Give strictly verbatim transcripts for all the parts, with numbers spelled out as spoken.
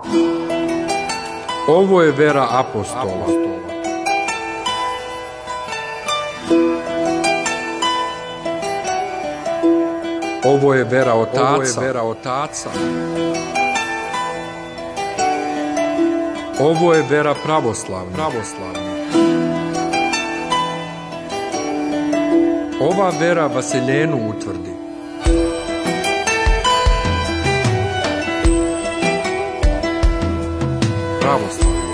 Ovo je vera apostola. Ovo je vera otaca. Ovo je vera otaca. Ovo je vera pravoslavna. Pravoslavna. Ova vera Vaseljenu utvrdi. Pravoslavlje.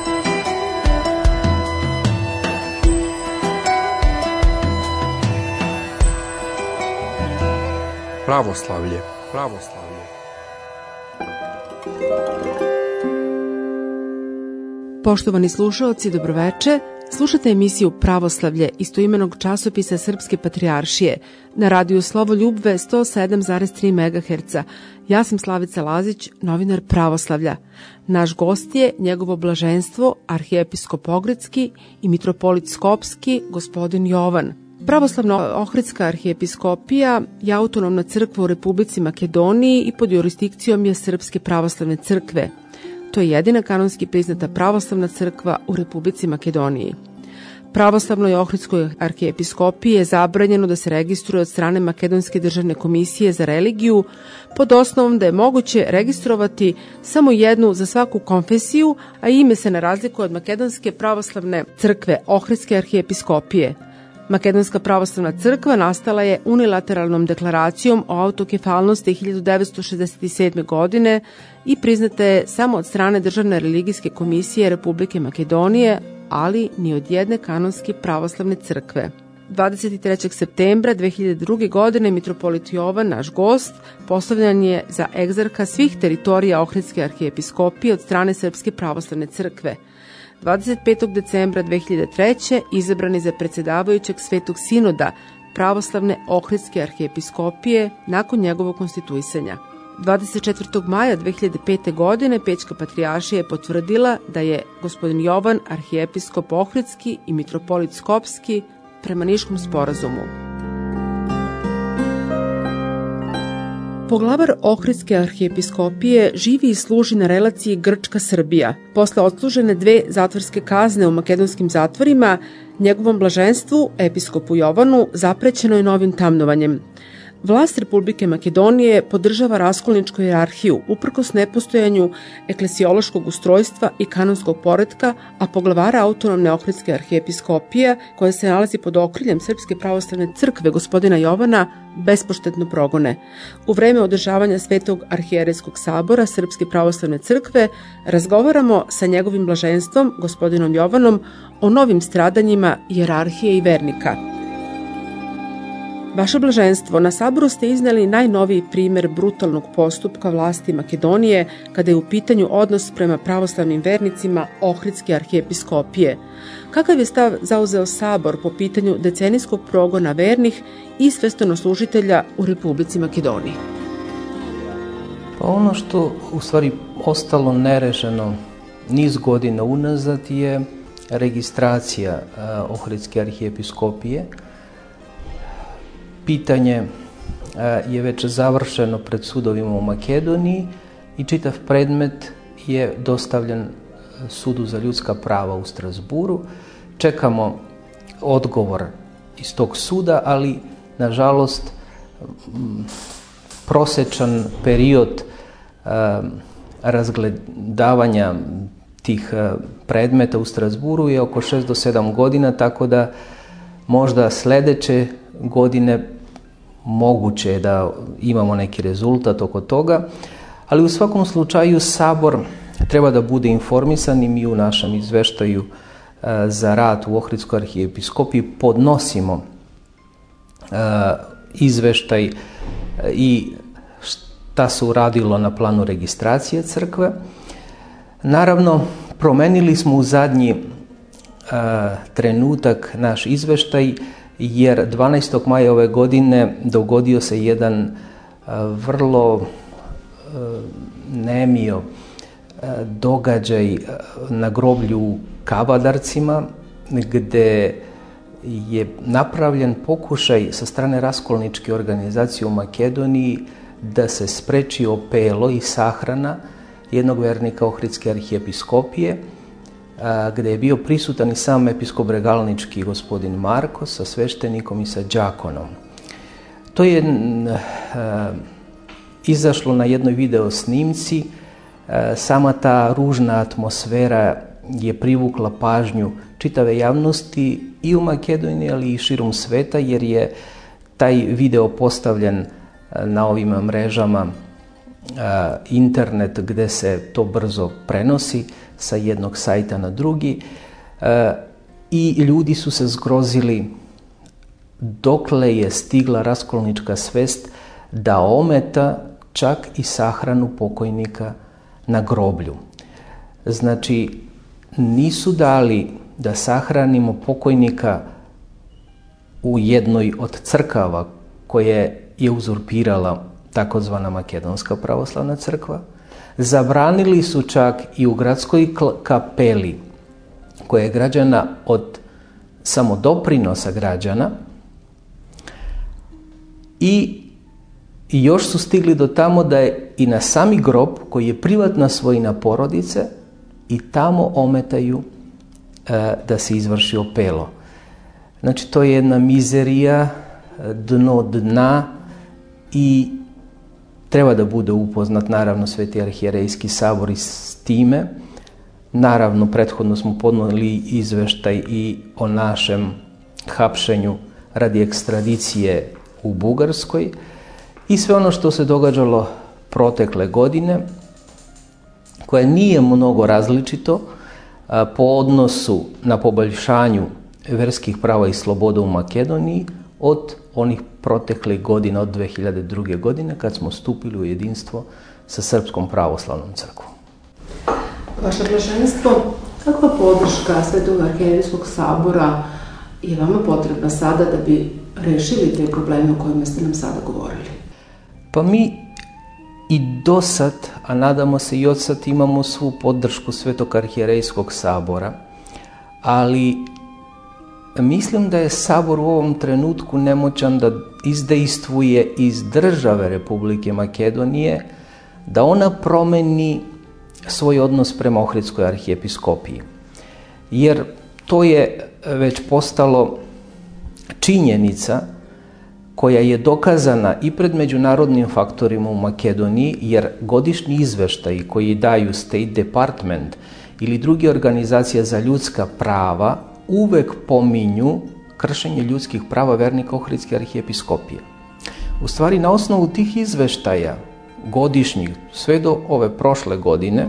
Pravoslavlje. Pravoslavlje. Poštovani slušaoci, dobroveče. Slušate emisiju Pravoslavlje istoimenog časopisa Srpske patrijaršije na radiju Slovoljubve sto sedam zarez tri megaherca. Ja sam Slavica Lazić, novinar Pravoslavlja. Naš gost je njegovo blaženstvo, arhijepiskop Ohridski i mitropolit Skopski, gospodin Jovan. Pravoslavno-ohridska arhijepiskopija je autonomna crkva u Republici Makedoniji i pod jurisdikcijom je Srpske pravoslavne crkve. To je jedina kanonski priznata pravoslavna crkva u Republici Makedoniji. Pravoslavnoj ohridskoj arhijepiskopiji je zabranjeno da se registruje od strane Makedonske državne komisije za religiju pod osnovom da je moguće registrovati samo jednu za svaku konfesiju, a ime se ne razlikuje od Makedonske pravoslavne crkve Ohridske arhijepiskopije. Makedonska pravoslavna crkva nastala je unilateralnom deklaracijom o autokefalnosti hiljadu devetsto šezdeset sedme. godine i priznata je samo od strane Državne religijske komisije Republike Makedonije, ali ni od jedne kanonske pravoslavne crkve. dvadeset trećeg septembra dve hiljade druge. godine mitropolit Jovan, naš gost, postavljan je za egzarha svih teritorija Ohridske arhijepiskopije od strane Srpske pravoslavne crkve. dvadeset petog decembra dve hiljade treće. izabran je za predsjedavajućeg Svetog sinoda pravoslavne Ohridske arhijepiskopije nakon njegovog konstituisanja. dvadeset četvrtog maja dve hiljade pete. godine Pećka patrijaršija je potvrdila da je gospodin Jovan arhijepiskop Ohridski i mitropolit Skopski prema Niškom sporazumu. Poglavar Ohridske arhijepiskopije živi i služi na relaciji Grčka-Srbija. Posle odslužene dve zatvorske kazne u makedonskim zatvorima, njegovom blaženstvu, episkopu Jovanu, zaprećeno je novim tamnovanjem. Vlast Republike Makedonije podržava raskolničku hijerarhiju uprkos nepostojanju eklesijološkog ustrojstva i kanonskog poretka, a poglavara autonomne Ohridske arhijepiskopije, koja se nalazi pod okriljem Srpske pravoslavne crkve gospodina Jovana, bespoštetno progone. U vreme održavanja Svetog arhijerejskog sabora Srpske pravoslavne crkve razgovaramo sa njegovim blaženstvom, gospodinom Jovanom, o novim stradanjima hijerarhije i vernika. Vaše blaženstvo, na saboru ste izneli najnoviji primjer brutalnog postupka vlasti Makedonije kada je u pitanju odnos prema pravoslavnim vernicima Ohridske arhijepiskopije. Kakav je stav zauzeo sabor po pitanju decenijskog progona vernih i sveštenoslужitelja u Republici Makedoniji? Pa ono što u stvari ostalo nerešeno niz godina unazad je registracija Ohridske arhijepiskopije. Pitanje je već završeno pred sudovima u Makedoniji i čitav predmet je dostavljen Sudu za ljudska prava u Strasburu. Čekamo odgovor iz tog suda, ali nažalost prosječan period razgledavanja tih predmeta u Strasburu je oko šest do sedam godina, tako da možda sljedeće godine moguće je da imamo neki rezultat oko toga, ali u svakom slučaju Sabor treba da bude informisan i mi u našem izveštaju za rad u Ohridskoj arhijepiskopiji podnosimo izveštaj i šta se uradilo na planu registracije crkve. Naravno, promenili smo u zadnji trenutak naš izveštaj, jer dvanaestog maja ove godine dogodio se jedan vrlo nemio događaj na groblju u Kavadarcima, gde je napravljen pokušaj sa strane raskolničke organizacije u Makedoniji da se spreči opelo i sahrana jednog vernika Ohridske arhijepiskopije, gdje je bio prisutan i sam episkop Regalnički gospodin Marko sa sveštenikom i sa đakonom. To je a, izašlo na jednoj video snimci. A, sama ta ružna atmosfera je privukla pažnju čitave javnosti i u Makedoniji, ali i širom sveta, jer je taj video postavljen na ovim mrežama a, internet, gdje se to brzo prenosi sa jednog sajta na drugi, e, i ljudi su se zgrozili dokle je stigla raskolnička svest da ometa čak i sahranu pokojnika na groblju. Znači, nisu dali da sahranimo pokojnika u jednoj od crkava koje je uzurpirala takozvana Makedonska pravoslavna crkva. Zabranili su čak i u gradskoj kapeli, koja je građana od samodoprinosa građana, i još su stigli do tamo da je i na sami grob, koji je privatna svojina porodice, i tamo ometaju e, da se izvrši opelo. Znači, to je jedna mizerija, dno dna, i treba da bude upoznat, naravno, Sveti arhijerejski sabor i s time. Naravno, prethodno smo podnijeli izveštaj i o našem hapšenju radi ekstradicije u Bugarskoj i sve ono što se događalo protekle godine, koje nije mnogo različito a, po odnosu na poboljšanju verskih prava i sloboda u Makedoniji od onih proteklih godina, od dve hiljade druge. godine, kad smo stupili u jedinstvo sa Srpskom pravoslavnom crkvom. Vaše blaženstvo, kakva podrška Svetog arhijerejskog sabora je vama potrebna sada da bi rešili te probleme o kojima ste nam sada govorili? Pa mi i do sad, a nadamo se i od sad, imamo svu podršku Svetog arhijerejskog sabora, ali mislim da je sabor u ovom trenutku nemoćan da izdejstvuje iz države Republike Makedonije, da ona promeni svoj odnos prema Ohridskoj arhijepiskopiji. Jer to je već postalo činjenica koja je dokazana i pred međunarodnim faktorima u Makedoniji, jer godišnji izveštaji koji daju State Department ili druge organizacije za ljudska prava uvek pominju kršenje ljudskih prava vernika Ohridske arhijepiskopije. U stvari, na osnovu tih izveštaja godišnjih, sve do ove prošle godine,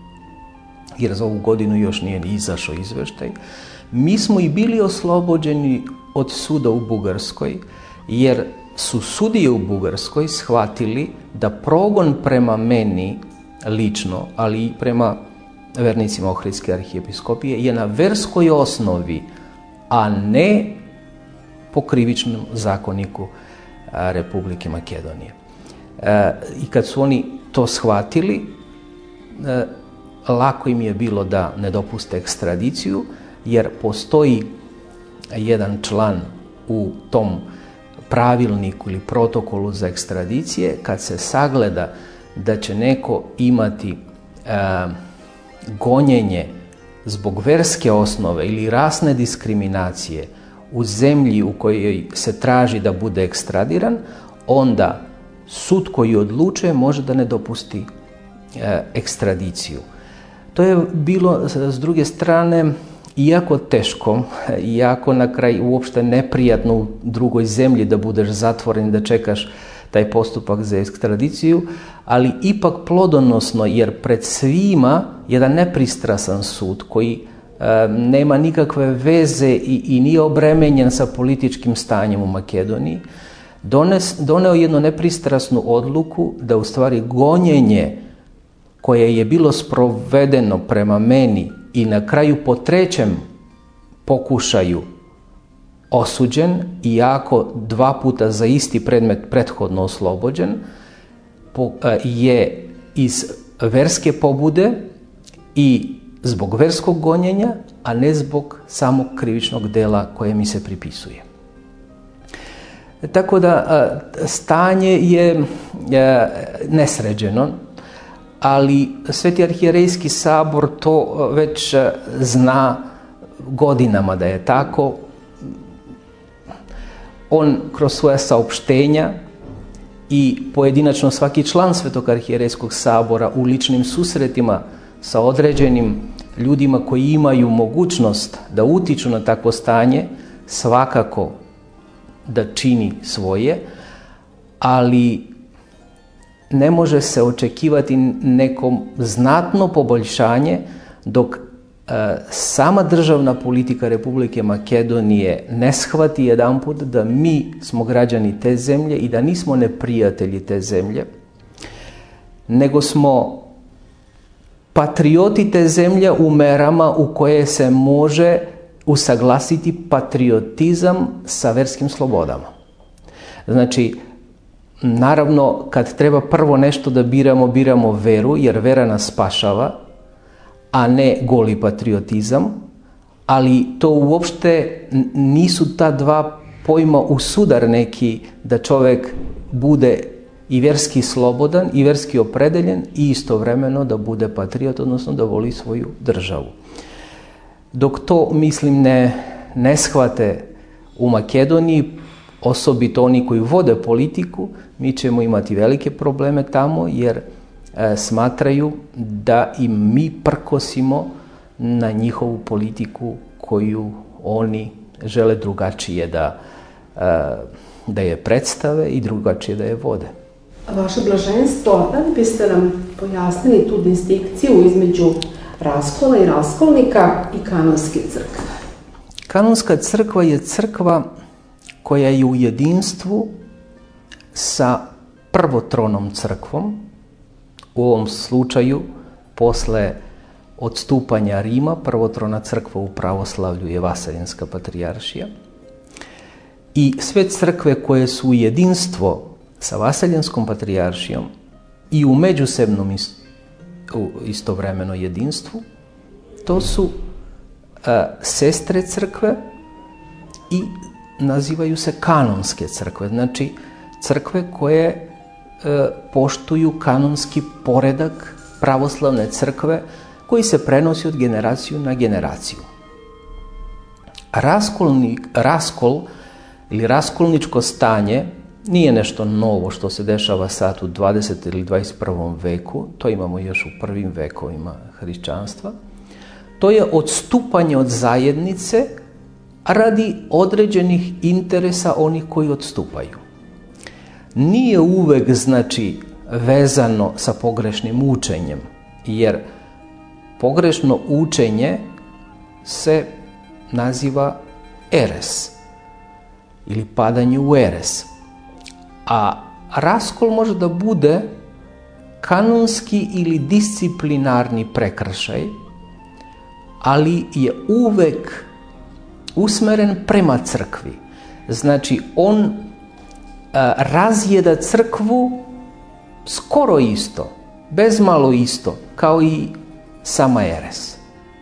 jer za ovu godinu još nije ni izašao izveštaj, mi smo i bili oslobođeni od suda u Bugarskoj, jer su sudije u Bugarskoj shvatili da progon prema meni lično, ali i prema vernicima Ohridske arhijepiskopije je na verskoj osnovi, a ne po krivičnom zakoniku Republike Makedonije. E, I kad su oni to shvatili, e, lako im je bilo da ne dopuste ekstradiciju, jer postoji jedan član u tom pravilniku ili protokolu za ekstradicije, kad se sagleda da će neko imati e, gonjenje zbog verske osnove ili rasne diskriminacije u zemlji u kojoj se traži da bude ekstradiran, onda sud koji odlučuje može da ne dopusti e, ekstradiciju. To je bilo, s druge strane, iako teško, iako na kraj uopšte neprijatno u drugoj zemlji da budeš zatvoren, da čekaš taj postupak za ekstradiciju, ali ipak plodonosno, jer pred svima jedan nepristrasan sud koji e, nema nikakve veze i, i nije obremenjen sa političkim stanjem u Makedoniji, dones, doneo jednu nepristrasnu odluku da u stvari gonjenje koje je bilo sprovedeno prema meni i na kraju po trećem pokušaju osuđen, iako dva puta za isti predmet prethodno oslobođen, je iz verske pobude i zbog verskog gonjenja, a ne zbog samog krivičnog dela koje mi se pripisuje. Tako da stanje je nesređeno, ali Sveti arhijerejski sabor to već zna godinama da je tako. On kroz svoja saopštenja i pojedinačno svaki član Svetog arhijerejskog sabora u ličnim susretima sa određenim ljudima koji imaju mogućnost da utiču na takvo stanje, svakako da čini svoje, ali ne može se očekivati neko znatno poboljšanje dok e, sama državna politika Republike Makedonije ne shvati jedanput da mi smo građani te zemlje i da nismo neprijatelji te zemlje, nego smo patrioti te zemlje u merama u koje se može usaglasiti patriotizam sa verskim slobodama. Znači, naravno, kad treba prvo nešto da biramo, biramo veru, jer vera nas spašava, a ne goli patriotizam, ali to uopšte nisu ta dva pojma u sudar neki da čovek bude i verski slobodan i verski opredeljen i istovremeno da bude patriot, odnosno da voli svoju državu. Dok to, mislim, ne, ne shvate u Makedoniji, osobito oni koji vode politiku, mi ćemo imati velike probleme tamo, jer e, smatraju da i mi prkosimo na njihovu politiku koju oni žele drugačije da, e, da je predstave i drugačije da je vode. Vaše blaženstvo, da li biste nam pojasnili tu distinkciju između raskola i raskolnika i kanonske crkve? Kanonska crkva je crkva koja je u jedinstvu sa prvotronom crkvom, u ovom slučaju posle odstupanja Rima, prvotrona crkva u pravoslavlju je Vaseljenska patrijaršija, i sve crkve koje su u jedinstvo sa Vaseljenskom patrijaršijom i u međusobnom istovremeno jedinstvu, to su a, sestre crkve i nazivaju se kanonske crkve, znači crkve koje e, poštuju kanonski poredak pravoslavne crkve koji se prenosi od generaciju na generaciju. Raskolnik, raskol ili raskolničko stanje nije nešto novo što se dešava sad u dvadesetom ili dvadeset prvom veku, to imamo još u prvim vekovima hrišćanstva. To je odstupanje od zajednice radi određenih interesa onih koji odstupaju. Nije uvek, znači, vezano sa pogrešnim učenjem, jer pogrešno učenje se naziva eres ili padanje u eres. A raskol može da bude kanonski ili disciplinarni prekršaj, ali je uvek usmeren prema crkvi. Znači, on a, razjeda crkvu skoro isto, bezmalo isto, kao i sama eres.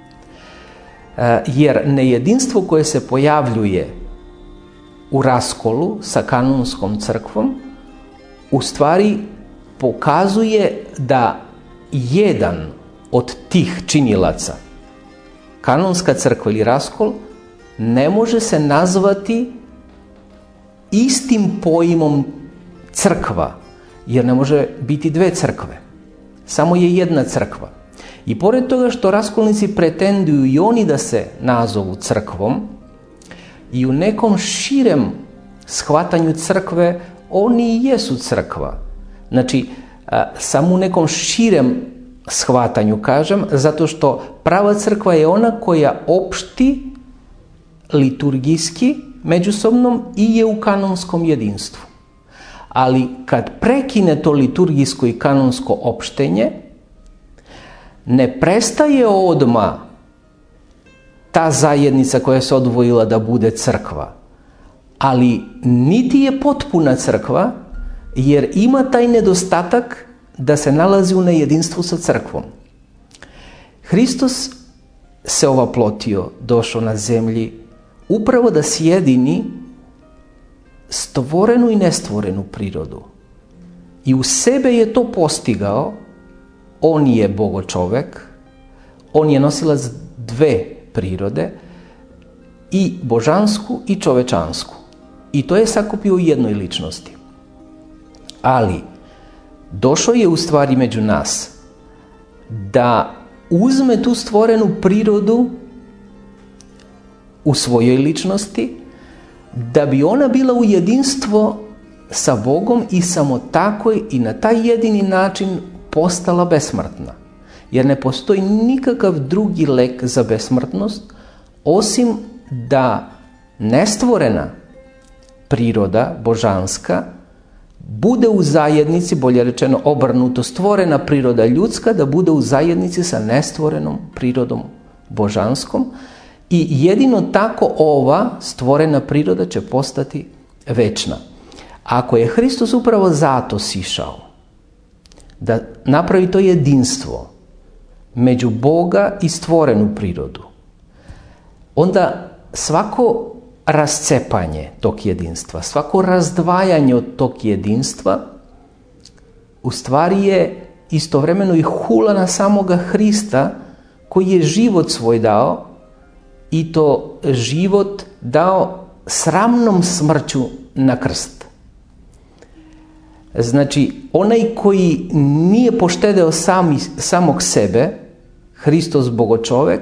A, jer nejedinstvo koje se pojavljuje u raskolu sa kanonskom crkvom u stvari pokazuje da jedan od tih činilaca, kanonska crkva ili raskol, ne može se nazvati istim pojmom crkva, jer ne može biti dve crkve. Samo je jedna crkva. I pored toga što raskolnici pretenduju i oni da se nazovu crkvom, i u nekom širem shvatanju crkve oni i jesu crkva. Znači, samo u nekom širem shvatanju kažem, zato što prava crkva je ona koja opšti liturgijski međusobnom i je u kanonskom jedinstvu. Ali kad prekine to liturgijsko i kanonsko opštenje, ne prestaje odmah ta zajednica koja se odvojila da bude crkva, ali niti je potpuna crkva, jer ima taj nedostatak da se nalazi u nejedinstvu sa crkvom. Hristos se ovaplotio, došao na zemlji upravo da sjedini stvorenu i nestvorenu prirodu. I u sebe je to postigao on je bogočovek, on je nosilac dve prirode, i božansku i čovečansku. I to je sakupio u jednoj ličnosti. Ali došao je u stvari među nas da uzme tu stvorenu prirodu u svojoj ličnosti, da bi ona bila u jedinstvo sa Bogom i samo tako i na taj jedini način postala besmrtna. Jer ne postoji nikakav drugi lek za besmrtnost osim da nestvorena priroda božanska bude u zajednici, bolje rečeno obrnuto, stvorena priroda ljudska da bude u zajednici sa nestvorenom prirodom božanskom, i jedino tako ova stvorena priroda će postati večna. Ako je Hristos upravo zato sišao da napravi to jedinstvo među Boga i stvorenu prirodu, onda svako rascepanje tog jedinstva, svako razdvajanje od tog jedinstva u stvari je istovremeno i hula na samoga Hrista koji je život svoj dao, i to život dao sramnom smrću na krst. Znači, onaj koji nije poštedeo sami, samog sebe, Hristos bogočovek,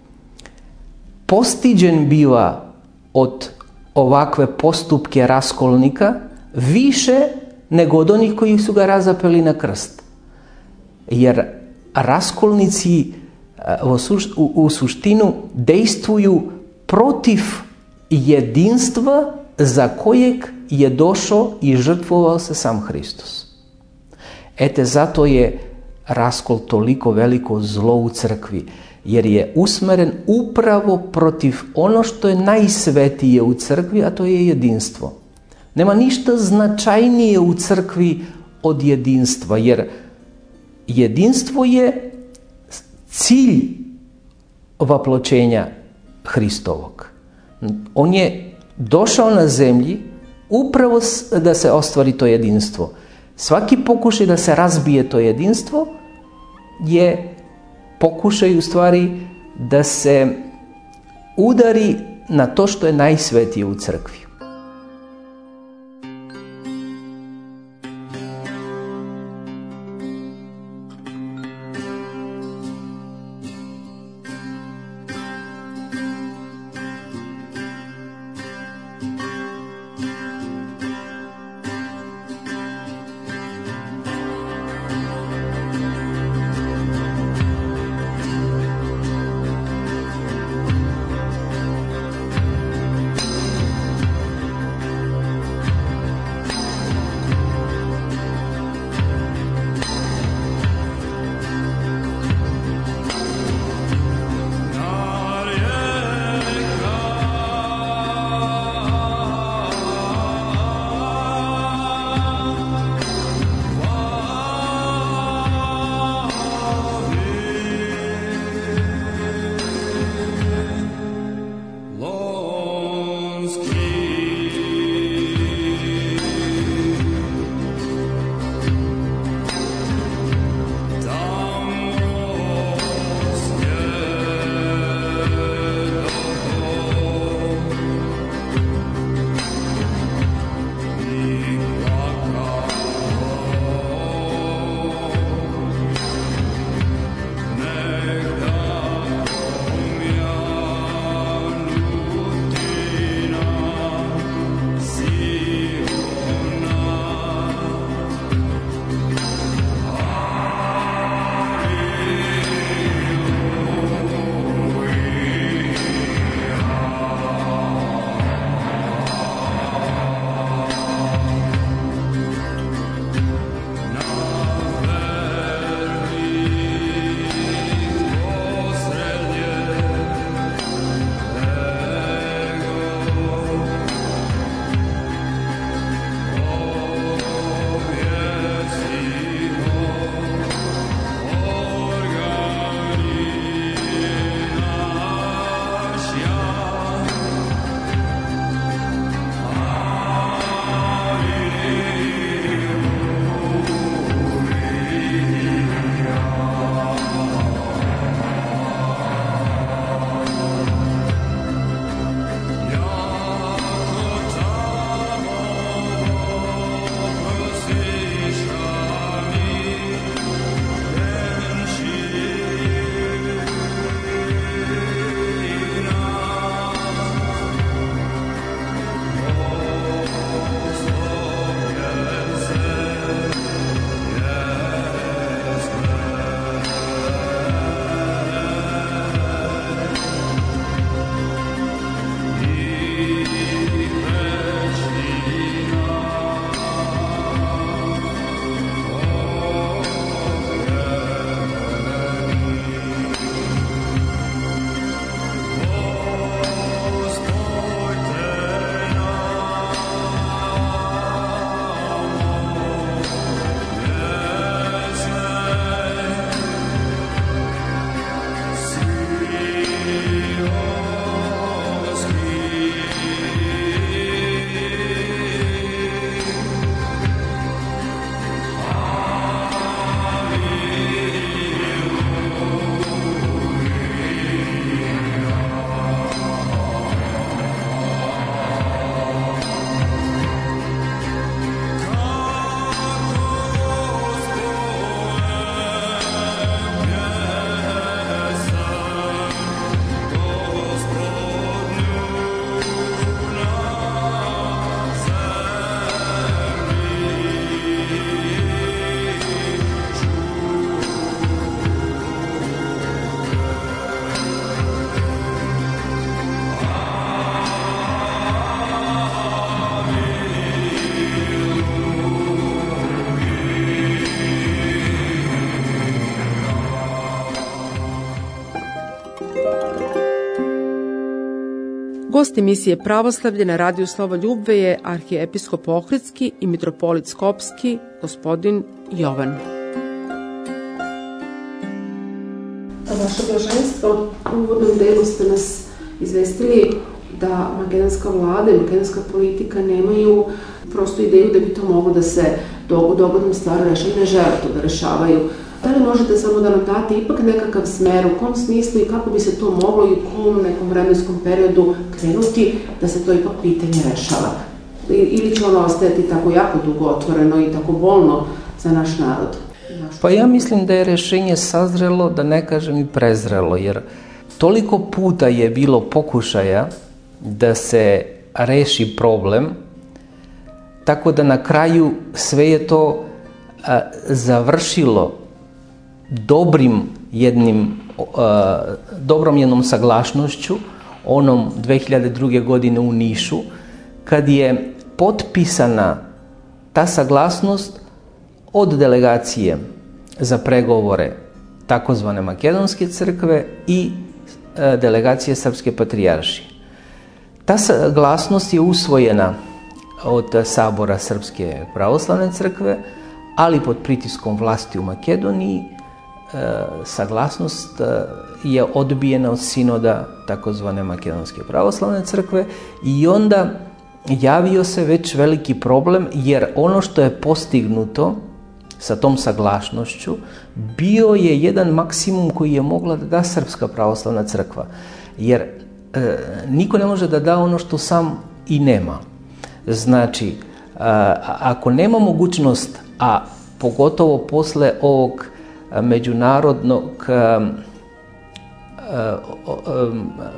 postiđen biva od ovakve postupke raskolnika više nego od onih koji su ga razapeli na krst. Jer raskolnici u, u suštinu dejstvuju protiv jedinstva za kojeg je došao i žrtvovao se sam Hristos. Ete, zato je raskol toliko veliko zlo u crkvi, jer je usmeren upravo protiv ono što je najsvetije u crkvi, a to je jedinstvo. Nema ništa značajnije u crkvi od jedinstva, jer jedinstvo je cilj vapločenja Hristovog. On je došao na zemlji upravo da se ostvari to jedinstvo. Svaki pokušaj da se razbije to jedinstvo je pokušaj u stvari da se udari na to što je najsvetije u crkvi. Gost emisije Pravoslavlje na radiju Slovo Ljubve je arhijepiskop Ohridski i mitropolit Skopski, gospodin Jovan. Vaše blaženstvo, u uvodnom delu ste nas izvestili da makedonska vlada i makedonska politika nemaju prostu ideju da bi to moglo da se u dogodnom stvaru reši, ne žele to da rešavaju. Da li možete samo da nam date ipak nekakav smer, u kom smislu i kako bi se to moglo i u kom nekom vremenskom periodu krenuti da se to ipak pitanje rešava? Ili će ono ostajati tako jako dugo otvoreno i tako bolno za naš narod? Pa ja mislim da je rešenje sazrelo, da ne kažem i prezrelo, jer toliko puta je bilo pokušaja da se reši problem, tako da na kraju sve je to a, završilo dobrim jednim, a, dobrom jednom saglašnošću, onom dve hiljade druge. godine u Nišu, kad je potpisana ta saglasnost od delegacije za pregovore takozvane Makedonske crkve i a, delegacije Srpske patrijaršije. Ta saglasnost je usvojena od Sabora Srpske pravoslavne crkve, ali pod pritiskom vlasti u Makedoniji saglasnost je odbijena od sinoda takozvane Makedonske pravoslavne crkve i onda javio se već veliki problem, jer ono što je postignuto sa tom saglasnošću bio je jedan maksimum koji je mogla da da Srpska pravoslavna crkva, jer e, niko ne može da da ono što sam i nema. Znači, a, ako nema mogućnost, a pogotovo posle ovog međunarodnog a, a, a,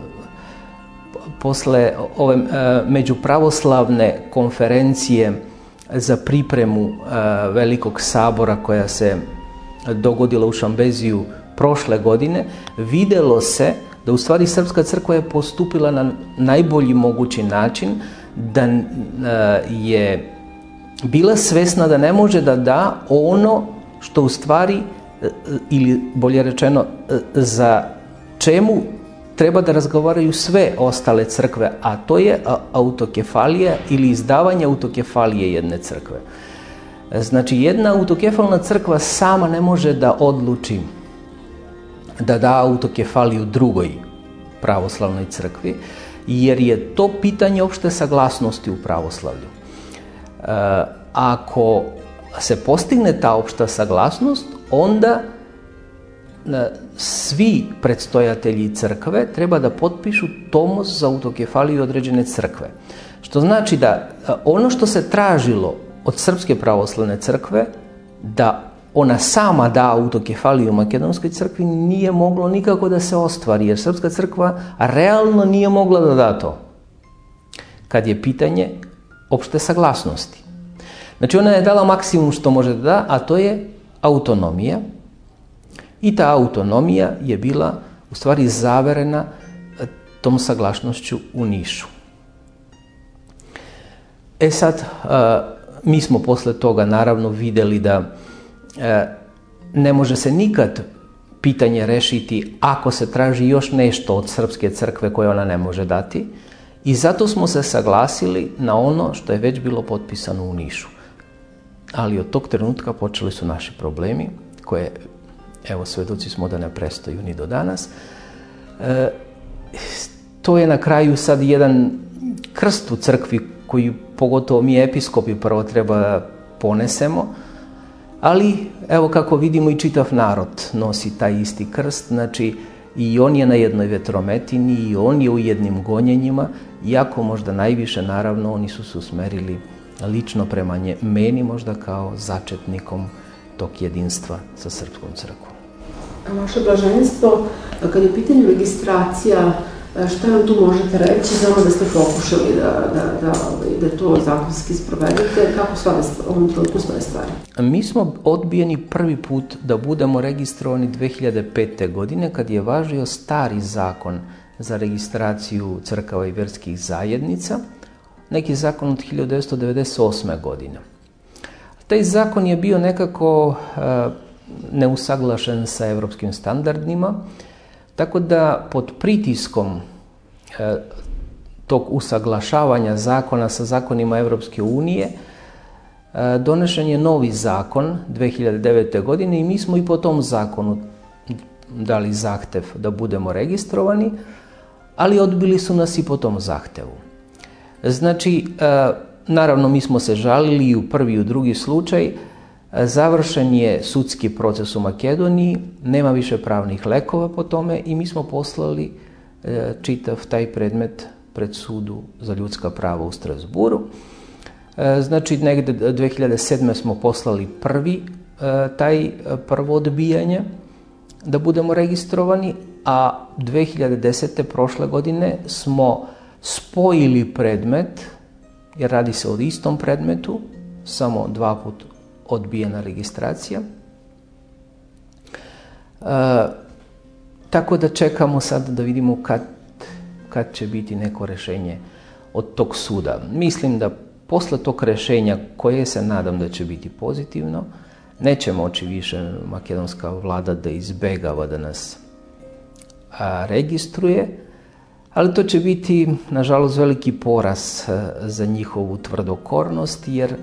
posle ove a, međupravoslavne konferencije za pripremu a, Velikog sabora koja se dogodila u Šambeziju prošle godine, videlo se da u stvari Srpska crkva je postupila na najbolji mogući način, da je bila svesna da ne može da da ono što u stvari, ili bolje rečeno, za čemu treba da razgovaraju sve ostale crkve, a to je autokefalija ili izdavanje autokefalije jedne crkve. Znači, jedna autokefalna crkva sama ne može da odluči da da autokefaliju drugoj pravoslavnoj crkvi, jer je to pitanje opšte saglasnosti u pravoslavlju. E, ako se postigne ta opšta saglasnost, onda e, svi predstojatelji crkve treba da potpišu tomos za autokefaliju određene crkve. Što znači da ono što se tražilo od Srpske pravoslavne crkve, da ona sama da autokefaliju Makedonskoj crkvi, nije moglo nikako da se ostvari, jer Srpska crkva realno nije mogla da da to, kad je pitanje opšte saglasnosti. Znači, ona je dala maksimum što može da da, a to je autonomija, i ta autonomija je bila u stvari zaverena tom saglasnošću u Nišu. E sad, mi smo posle toga naravno videli da ne može se nikad pitanje rešiti ako se traži još nešto od Srpske crkve koje ona ne može dati, i zato smo se saglasili na ono što je već bilo potpisano u Nišu. Ali od tog trenutka počeli su naši problemi, koje, evo, svedoci smo da ne prestaju ni do danas. E, to je na kraju sad jedan krst u crkvi koji pogotovo mi episkopi prvo treba da ponesemo, ali evo kako vidimo i čitav narod nosi taj isti krst, znači i on je na jednoj vetrometini i on je u jednim gonjenjima, iako možda najviše naravno oni su se usmerili lično prema nje, meni možda kao začetnikom tog jedinstva sa Srpskom crkvom. A vaše blaženstvo, kad je u pitanju registracija, šta nam tu možete reći? Znamo da ste pokušali da, da, da, da to zakonski sprovedete. Kako su ovom trenutku svoje stvari? Mi smo odbijeni prvi put da budemo registrovani dve hiljade pete. godine, kad je važio stari zakon za registraciju crkava i verskih zajednica, neki zakon od hiljadu devetsto devedeset osme. godine. Taj zakon je bio nekako uh, neusaglašen sa evropskim standardima, tako da pod pritiskom e, tog usaglašavanja zakona sa zakonima Evropske unije, donešen je novi zakon dve hiljade devete. godine i mi smo i po tom zakonu dali zahtev da budemo registrovani, ali odbili su nas i po tom zahtevu. Znači, naravno mi smo se žalili i u prvi i u drugi slučaj, završen je sudski proces u Makedoniji, nema više pravnih lekova po tome i mi smo poslali čitav taj predmet pred sudu za ljudska prava u Strasburu. Znači, negde dve hiljade sedme. smo poslali prvi taj prvo odbijanje da budemo registrovani, a dve hiljade desete. prošle godine smo spojili predmet, jer radi se o istom predmetu, samo dva put odbijena registracija. E, tako da čekamo sad da vidimo kad, kad će biti neko rešenje od tog suda. Mislim da posle tog rešenja, koje se nadam da će biti pozitivno, neće moći više makedonska vlada da izbegava da nas a, registruje, ali to će biti, nažalost, veliki poraz a, za njihovu tvrdokornost, jer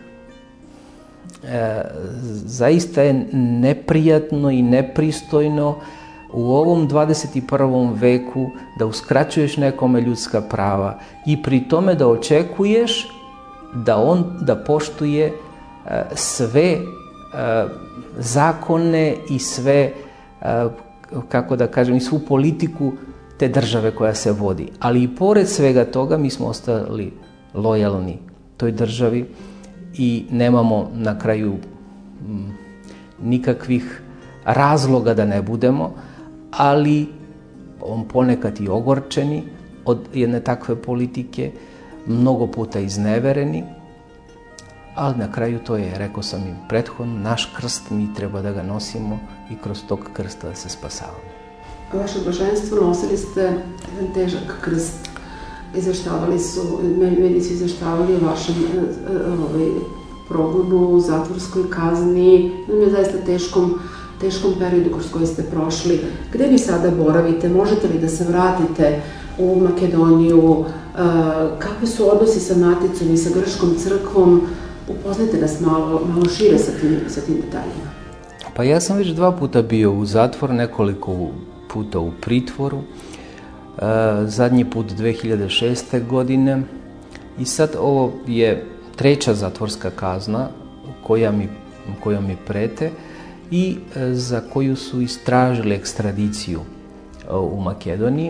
a, zaista je neprijatno i nepristojno u ovom dvadeset prvom veku da uskraćuješ nekome ljudska prava i pri tome da očekuješ da on da poštuje a, sve a, zakone i sve, a, kako da kažem, i svu politiku te države koja se vodi. Ali i pored svega toga mi smo ostali lojalni toj državi i nemamo na kraju m, nikakvih razloga da ne budemo, ali on ponekad i ogorčeni od jedne takve politike, mnogo puta iznevereni, ali na kraju to je, rekao sam im prethodno, naš krst, mi treba da ga nosimo i kroz tog krsta da se spasavamo. Vaše blaženstvo, nosili ste jedan težak krst, izveštavali su, mediji su izveštavali o vašem ovaj, progonu, zatvorskoj kazni, nam je zaista teškom, teškom periodu kroz koji ste prošli. Gde vi sada boravite? Možete li da se vratite u Makedoniju? Kakvi su odnosi sa Maticom i sa Grčkom crkvom? Upoznajte nas malo, malo šire sa tim, sa tim detaljima. Pa ja sam već dva puta bio u zatvor, nekoliko puta u pritvoru. Zadnji put dve hiljade šeste. godine i sad ovo je treća zatvorska kazna koja mi, koja mi prete i za koju su istražili ekstradiciju u Makedoniji.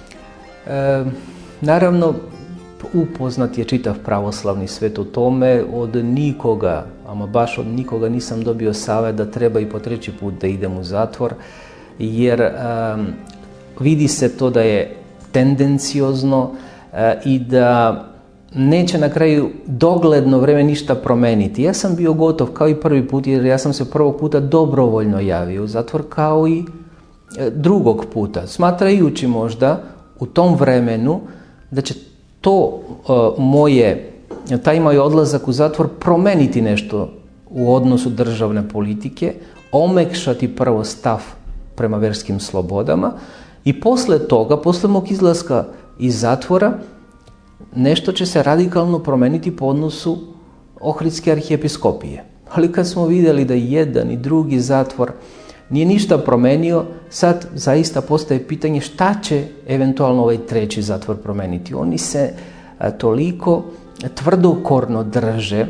E, naravno, upoznat je čitav pravoslavni svet o tome, od nikoga, ama baš od nikoga nisam dobio savjet da treba i po treći put da idem u zatvor, jer um, vidi se to da je tendenciozno uh, i da neće na kraju dogledno vreme ništa promeniti. Ja sam bio gotov kao i prvi put, jer ja sam se prvog puta dobrovoljno javio u zatvor, kao i drugog puta, smatrajući možda u tom vremenu da će to uh, moje, taj moj odlazak u zatvor promeniti nešto u odnosu državne politike, omekšati prvo stav prema verskim slobodama i posle toga, posle mog izlaska iz zatvora, nešto će se radikalno promeniti po odnosu Ohridske arhijepiskopije. Ali kad smo vidjeli da jedan i drugi zatvor nije ništa promenio, sad zaista postaje pitanje šta će eventualno ovaj treći zatvor promeniti. Oni se a, toliko tvrdokorno drže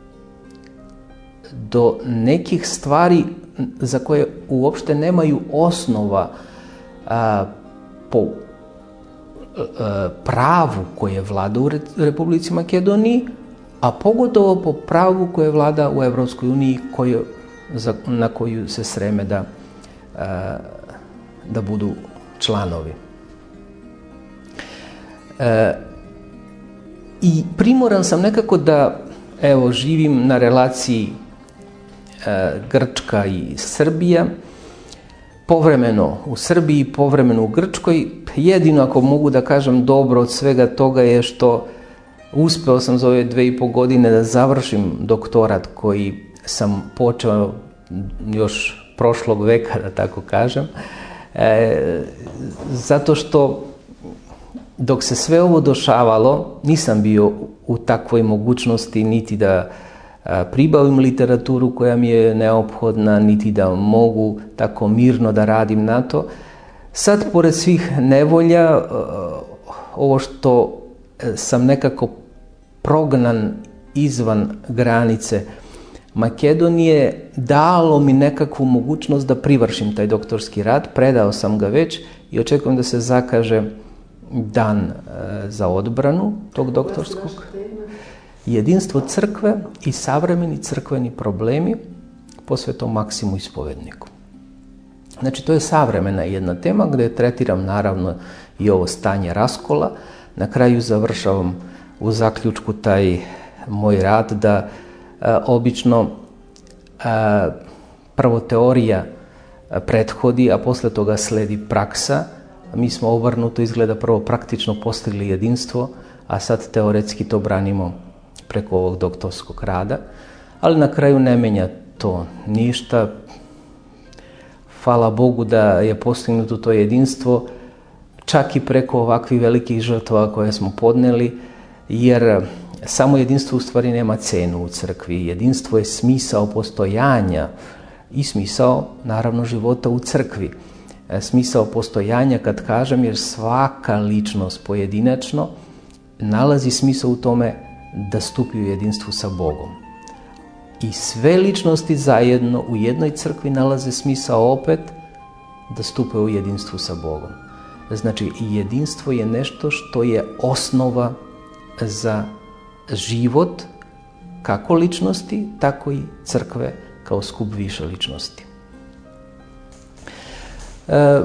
do nekih stvari za koje uopšte nemaju osnova a, po a, pravu koje vlada u Republici Makedoniji, a pogotovo po pravu koje vlada u Evropskoj uniji, koju, za, na koju se sreme da, a, da budu članovi. E, I primoran sam nekako da, evo, živim na relaciji e, Grčka i Srbija, povremeno u Srbiji, povremeno u Grčkoj. Jedino, ako mogu da kažem, dobro od svega toga je što uspeo sam za ove dve i po godine da završim doktorat koji sam počeo još prošlog veka, da tako kažem, e, zato što dok se sve ovo dešavalo, nisam bio u takvoj mogućnosti niti da pribavim literaturu koja mi je neophodna, niti da mogu tako mirno da radim na to. Sad, pored svih nevolja, ovo što sam nekako prognan izvan granice Makedonije, dalo mi nekakvu mogućnost da privršim taj doktorski rad. Predao sam ga već i očekujem da se zakaže dan za odbranu tog doktorskog. Jedinstvo crkve i savremeni crkveni problemi po Svetom Maksimu Ispovedniku. Znači, to je savremena jedna tema gdje tretiram naravno i ovo stanje raskola. Na kraju završavam u zaključku taj moj rad da a, obično a, prvo teorija prethodi, a posle toga sledi praksa. Mi smo obrnuto izgleda prvo praktično postigli jedinstvo, a sad teoretski to branimo preko ovog doktorskog rada, ali na kraju ne menja to ništa. Hvala Bogu da je postignuto to jedinstvo, čak i preko ovakvih velikih žrtava koje smo podneli, jer samo jedinstvo u stvari nema cenu u crkvi. Jedinstvo je smisao postojanja i smisao, naravno, života u crkvi. Smisao postojanja, kad kažem, jer svaka ličnost pojedinačno nalazi smisao u tome da stupi u jedinstvu sa Bogom. I sve ličnosti zajedno u jednoj crkvi nalaze smisao opet da stupe u jedinstvu sa Bogom. Znači, jedinstvo je nešto što je osnova za život kako ličnosti, tako i crkve kao skup više ličnosti. E,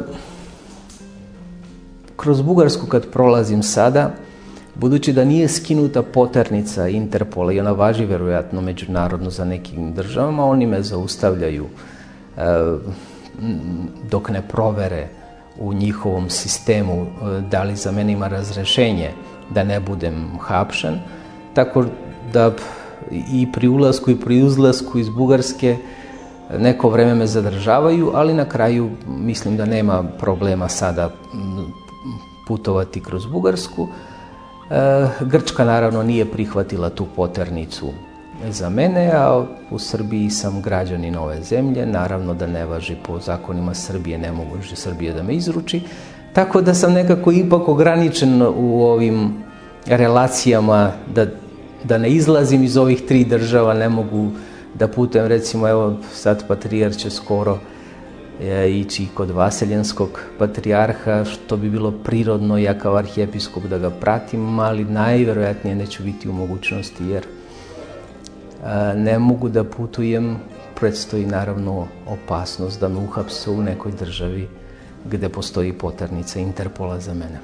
kroz Bugarsku kad prolazim sada, budući da nije skinuta poternica Interpola i ona važi vjerojatno međunarodno za nekim državama, oni me zaustavljaju e, dok ne provere u njihovom sistemu da li za mene ima razrešenje da ne budem hapšen. Tako da i pri ulasku i pri uzlasku iz Bugarske neko vreme me zadržavaju, ali na kraju mislim da nema problema sada putovati kroz Bugarsku. Grčka naravno nije prihvatila tu poternicu za mene, a u Srbiji sam građanin ove zemlje, naravno da ne važi po zakonima Srbije, ne može Srbija da me izruči, tako da sam nekako ipak ograničen u ovim relacijama, da, da ne izlazim iz ovih tri država, ne mogu da putujem, recimo evo sad patrijarh će skoro je, ići kod Vaseljenskog patrijarha, što bi bilo prirodno ja kao arhijepiskop da ga pratim, ali najvjerojatnije neću biti u mogućnosti jer a, ne mogu da putujem, predstoji naravno opasnost da me uhapse u nekoj državi gde postoji poternica Interpola za mene.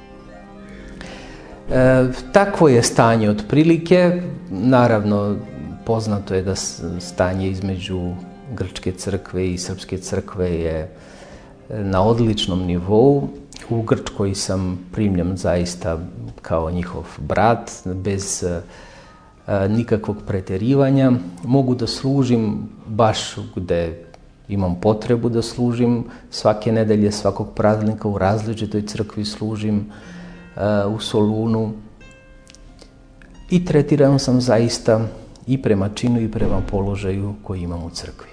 E, takvo je stanje otprilike, naravno poznato je da stanje između Grčke crkve i Srpske crkve je na odličnom nivou. U Grčkoj sam primljen zaista kao njihov brat, bez a, nikakvog preterivanja. Mogu da služim baš gde imam potrebu da služim. Svake nedelje, svakog praznika u različitoj crkvi služim, a, u Solunu. I tretiran sam zaista i prema činu i prema položaju koji imam u crkvi.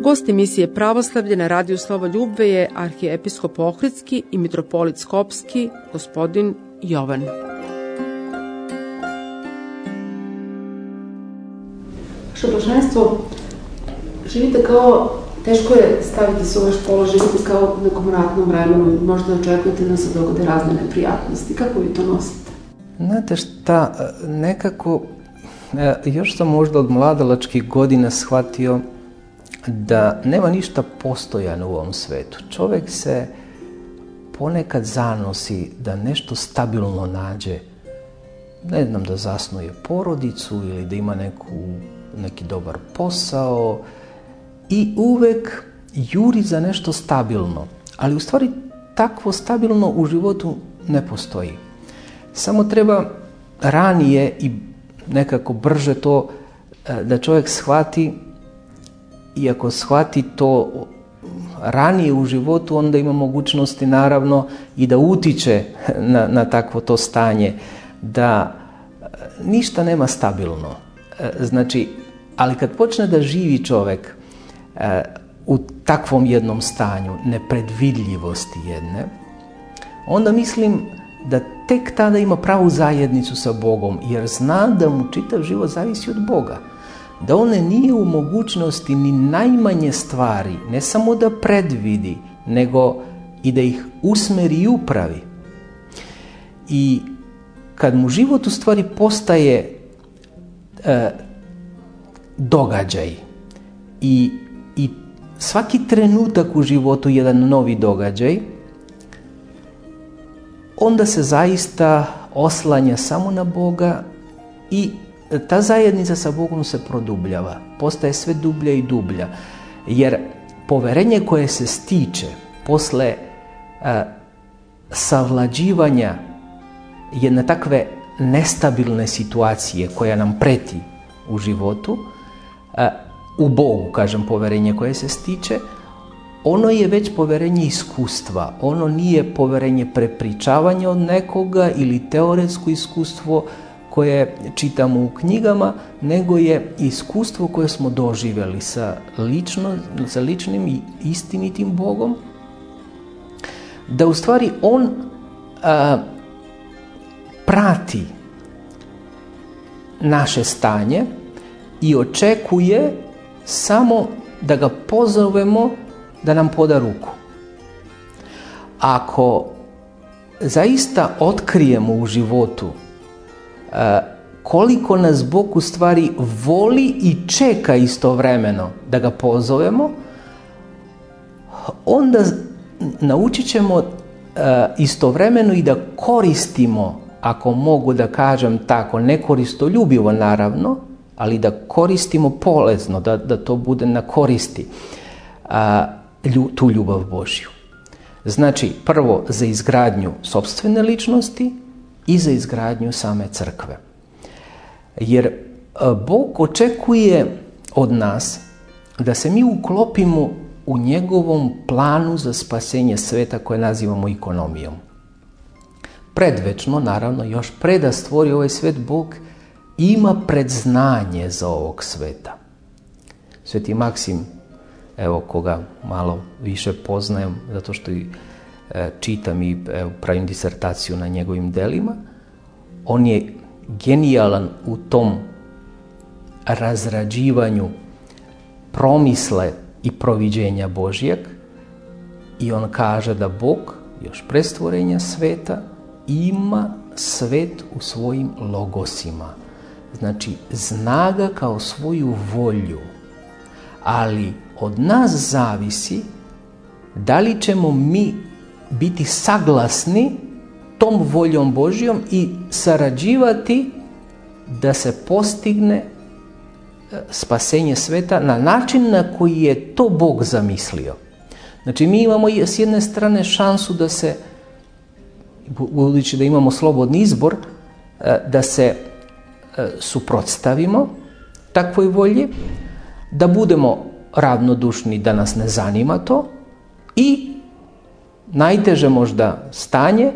Gost emisije Pravoslavlje na radiju Slovo Ljubve je arhijepiskop Ohridski i mitropolit Skopski, gospodin Jovan. Što blaženstvo, živite kao, teško je staviti se u vaš položaj, živite kao u nekom ratnom vremenu i možda očekujete da se dogode razne neprijatnosti. Kako vi to nosite? Znate šta, nekako, još sam možda od mladalačkih godina shvatio da nema ništa postojano u ovom svetu. Čovjek se ponekad zanosi da nešto stabilno nađe, ne znam, da zasnuje porodicu ili da ima neku, neki dobar posao i uvek juri za nešto stabilno. Ali u stvari takvo stabilno u životu ne postoji. Samo treba ranije i nekako brže to da čovjek shvati, i ako shvati to ranije u životu, onda ima mogućnosti naravno i da utiče na, na takvo to stanje, da ništa nema stabilno. Znači, ali kad počne da živi čovjek u takvom jednom stanju nepredvidljivosti jedne, onda mislim da tek tada ima pravu zajednicu sa Bogom, jer zna da mu čitav život zavisi od Boga. Da on nije u mogućnosti ni najmanje stvari, ne samo da predvidi, nego i da ih usmeri i upravi. I kad mu život u stvari postaje e, događaj i, i svaki trenutak u životu jedan novi događaj, onda se zaista oslanja samo na Boga i ta zajednica sa Bogom se produbljava, postaje sve dublja i dublja, jer poverenje koje se stiče posle a, savlađivanja jedne takve nestabilne situacije koja nam preti u životu, a, u Bogu, kažem, poverenje koje se stiče, ono je već poverenje iskustva, ono nije poverenje prepričavanja od nekoga ili teoretsko iskustvo koje čitamo u knjigama, nego je iskustvo koje smo doživjeli sa, lično, sa ličnim i istinitim Bogom, da u stvari on a, prati naše stanje i očekuje samo da ga pozovemo da nam poda ruku. Ako zaista otkrijemo u životu koliko nas Bog u stvari voli i čeka istovremeno da ga pozovemo, onda naučit ćemo istovremeno i da koristimo, ako mogu da kažem tako, ne koristoljubivo naravno, ali da koristimo polezno, da, da to bude na koristi, tu ljubav Božju. Znači, prvo za izgradnju sopstvene ličnosti i za izgradnju same crkve. Jer Bog očekuje od nas da se mi uklopimo u njegovom planu za spasenje sveta koje nazivamo ekonomijom. Predvečno, naravno, još pre da stvori ovaj svet, Bog ima predznanje za ovog sveta. Sveti Maksim, evo koga malo više poznajem, zato što i e, čitam i evo, pravim disertaciju na njegovim delima, on je genijalan u tom razrađivanju promisle i proviđenja Božjeg, i on kaže da Bog još pre stvorenja sveta ima svet u svojim logosima. Znači, zna ga kao svoju volju, ali od nas zavisi da li ćemo mi biti saglasni tom voljom Božjom i sarađivati da se postigne spasenje sveta na način na koji je to Bog zamislio. Znači, mi imamo s jedne strane šansu da se, budući da imamo slobodni izbor, da se suprotstavimo takvoj volji, da budemo ravnodušni, da nas ne zanima to, i najteže možda stanje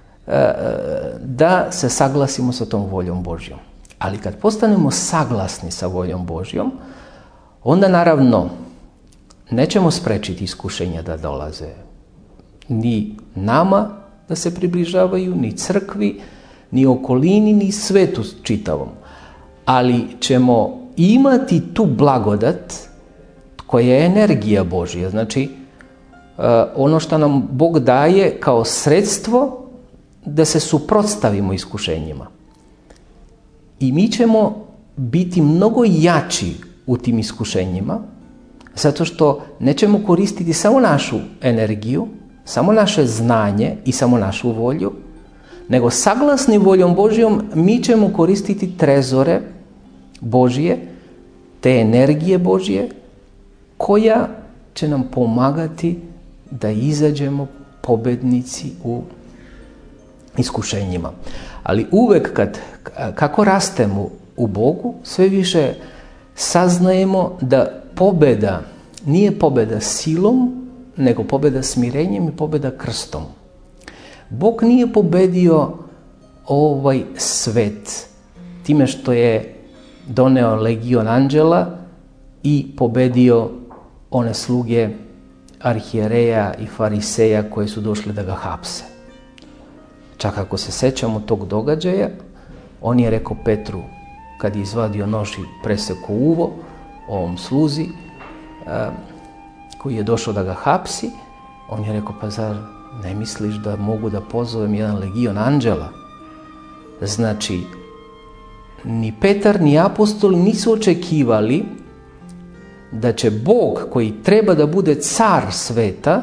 da se saglasimo sa tom voljom Božjom. Ali kad postanemo saglasni sa voljom Božjom, onda naravno nećemo sprečiti iskušenja da dolaze. Ni nama da se približavaju, ni crkvi, ni okolini, ni svetu čitavom. Ali ćemo imati tu blagodat koja je energija Božja. Znači, ono što nam Bog daje kao sredstvo da se suprotstavimo iskušenjima. I mi ćemo biti mnogo jači u tim iskušenjima, zato što nećemo koristiti samo našu energiju, samo naše znanje i samo našu volju, nego saglasni voljom Božjom mi ćemo koristiti trezore Božje, te energije Božje, koja će nam pomagati da izađemo pobednici u iskušenjima. Ali uvek kad, kako rastemo u Bogu, sve više saznajemo da pobeda nije pobeda silom, nego pobeda smirenjem i pobeda krstom. Bog nije pobedio ovaj svet time što je doneo legion anđela i pobedio one sluge arhijereja i fariseja koji su došli da ga hapse. Čak ako se sećamo tog događaja, on je rekao Petru, kad je izvadio nož i presekao uvo ovom sluzi koji je došao da ga hapsi, on je rekao, pa zar ne misliš da mogu da pozovem jedan legion anđela? Znači, ni Petar ni apostoli nisu očekivali da će Bog, koji treba da bude car sveta,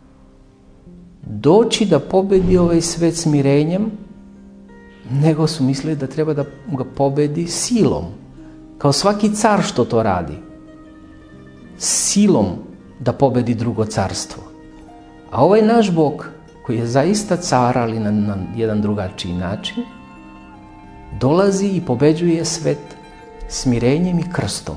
doći da pobedi ovaj svet smirenjem, nego su mislili da treba da ga pobedi silom. Kao svaki car što to radi. Silom da pobedi drugo carstvo. A ovaj naš Bog, koji je zaista car, ali na, na jedan drugačiji način, dolazi i pobeđuje svet smirenjem i krstom.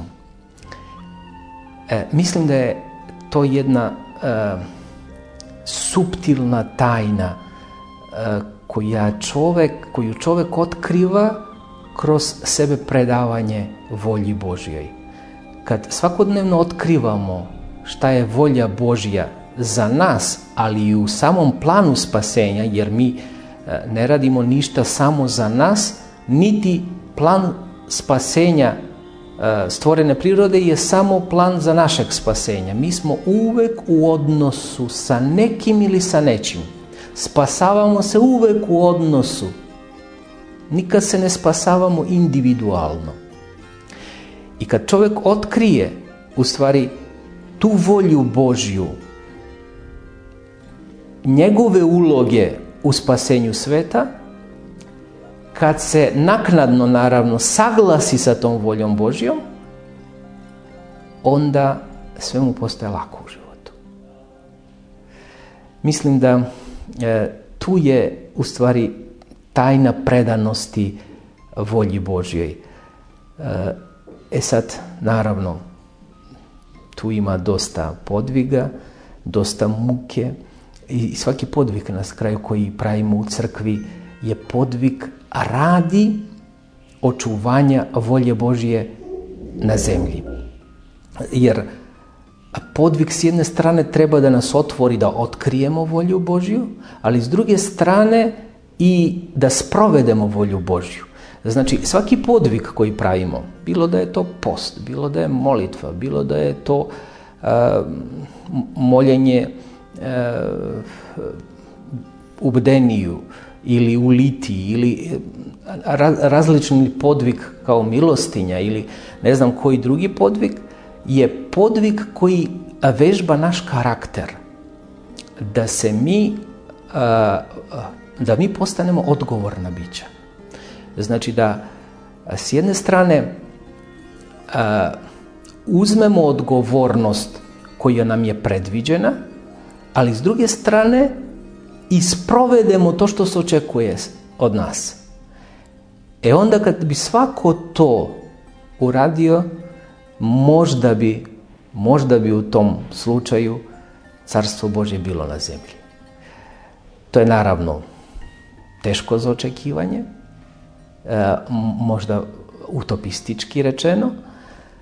E, mislim da je to jedna e, suptilna tajna e, koja čovek, koju čovek otkriva kroz sebe predavanje volji Božjoj. Kad svakodnevno otkrivamo šta je volja Božja za nas, ali i u samom planu spasenja, jer mi e, ne radimo ništa samo za nas, niti plan spasenja e, stvorene prirode je samo plan za našeg spasenja. Mi smo uvek u odnosu sa nekim ili sa nečim. Spasavamo se uvek u odnosu. Nikad se ne spasavamo individualno. I kad čovjek otkrije u stvari tu volju Božju, njegove uloge u spasenju sveta, kad se naknadno, naravno, saglasi sa tom voljom Božjom, onda sve mu postaje lako u životu. Mislim da e, tu je u stvari tajna predanosti volji Božjoj. E, e sad, naravno, tu ima dosta podviga, dosta muke i svaki podvig na kraju koji pravimo u crkvi je podvig radi očuvanja volje Božje na zemlji. Jer podvig s jedne strane treba da nas otvori da otkrijemo volju Božju, ali s druge strane i da sprovedemo volju Božju. Znači, svaki podvig koji pravimo, bilo da je to post, bilo da je molitva, bilo da je to uh, moljenje uh, u bdeniju ili u litiji, ili različni podvig kao milostinja ili ne znam koji drugi podvig, je podvig koji vežba naš karakter. Da se mi, uh, da mi postanemo odgovorna bića. Znači da s jedne strane uh, uzmemo odgovornost koja nam je predviđena, ali s druge strane i sprovedemo to što se očekuje od nas. E onda kad bi svako to uradio, možda bi, možda bi u tom slučaju Carstvo Božje bilo na zemlji. To je naravno teško za očekivanje, možda utopistički rečeno,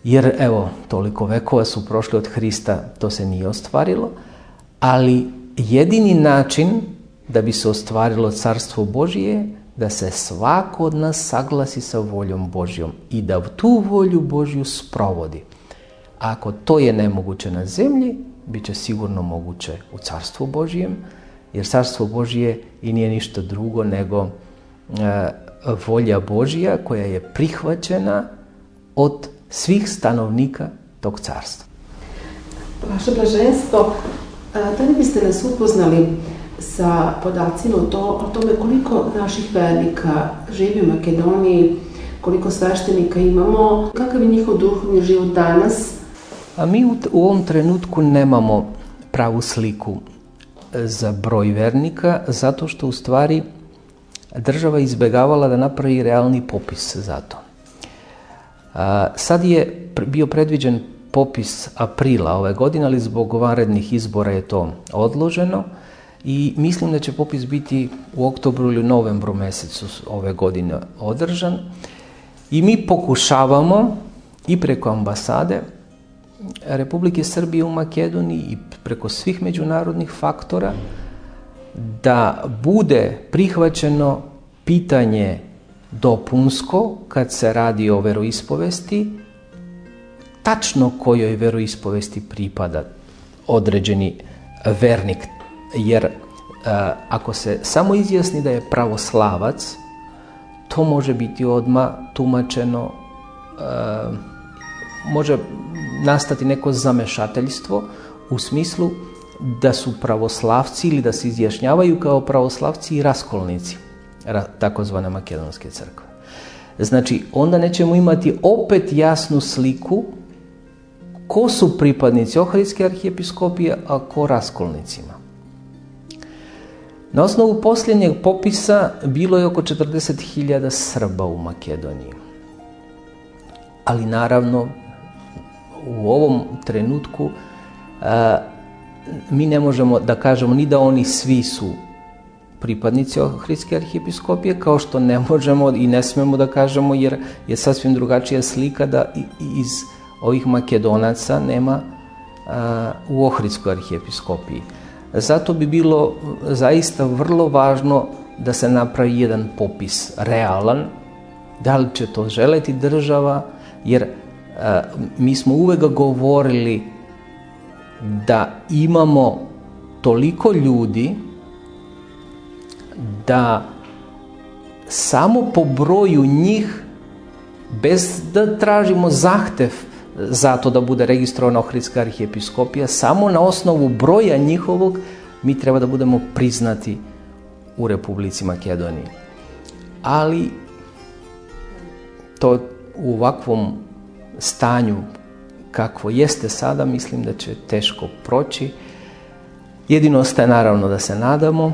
jer evo, toliko vekova su prošli od Hrista, to se nije ostvarilo, ali jedini način da bi se ostvarilo Carstvo Božje je da se svako od nas saglasi sa voljom Božjom i da tu volju Božju sprovodi. A ako to je nemoguće na zemlji, bit će sigurno moguće u Carstvu Božjem, jer Carstvo Božje i nije ništa drugo nego e, volja Božja koja je prihvaćena od svih stanovnika tog carstva. Vaše blaženstvo, da li biste nas upoznali sa podacima o, to, o tome koliko naših vernika živi u Makedoniji, koliko sveštenika imamo, kakav je njihov duhovni život danas? A mi u, u ovom trenutku nemamo pravu sliku za broj vernika, zato što u stvari država izbegavala da napravi realni popis za to. A, sad je bio predviđen popis aprila ove godine, ali zbog vanrednih izbora je to odloženo i mislim da će popis biti u oktobru ili novembru mesecu ove godine održan. I mi pokušavamo i preko ambasade Republike Srbije u Makedoniji i preko svih međunarodnih faktora da bude prihvaćeno pitanje dopunsko kad se radi o veroispovesti, tačno kojoj veroispovesti pripada određeni vernik. Jer uh, ako se samo izjasni da je pravoslavac, to može biti odmah tumačeno, uh, može nastati neko zamešateljstvo u smislu da su pravoslavci ili da se izjašnjavaju kao pravoslavci i raskolnici takozvane makedonske crkve. Znači, onda nećemo imati opet jasnu sliku ko su pripadnici Ohridske arhijepiskopije, a ko raskolnicima. Na osnovu posljednjeg popisa bilo je oko četrdeset hiljada Srba u Makedoniji. Ali naravno, u ovom trenutku a, mi ne možemo da kažemo ni da oni svi su pripadnici Ohridske arhijepiskopije, kao što ne možemo i ne smemo da kažemo, jer je sasvim drugačija slika da iz ovih Makedonaca nema a, u Ohridskoj arhijepiskopiji. Zato bi bilo zaista vrlo važno da se napravi jedan popis realan, da li će to želeti država, jer a, mi smo uvek govorili da imamo toliko ljudi da samo po broju njih, bez da tražimo zahtev za to da bude registrovana Ohridska arhijepiskopija, samo na osnovu broja njihovog mi treba da budemo priznati u Republici Makedoniji. Ali to u ovakvom stanju kakvo jeste sada, mislim da će teško proći. Jedino ostaje naravno da se nadamo,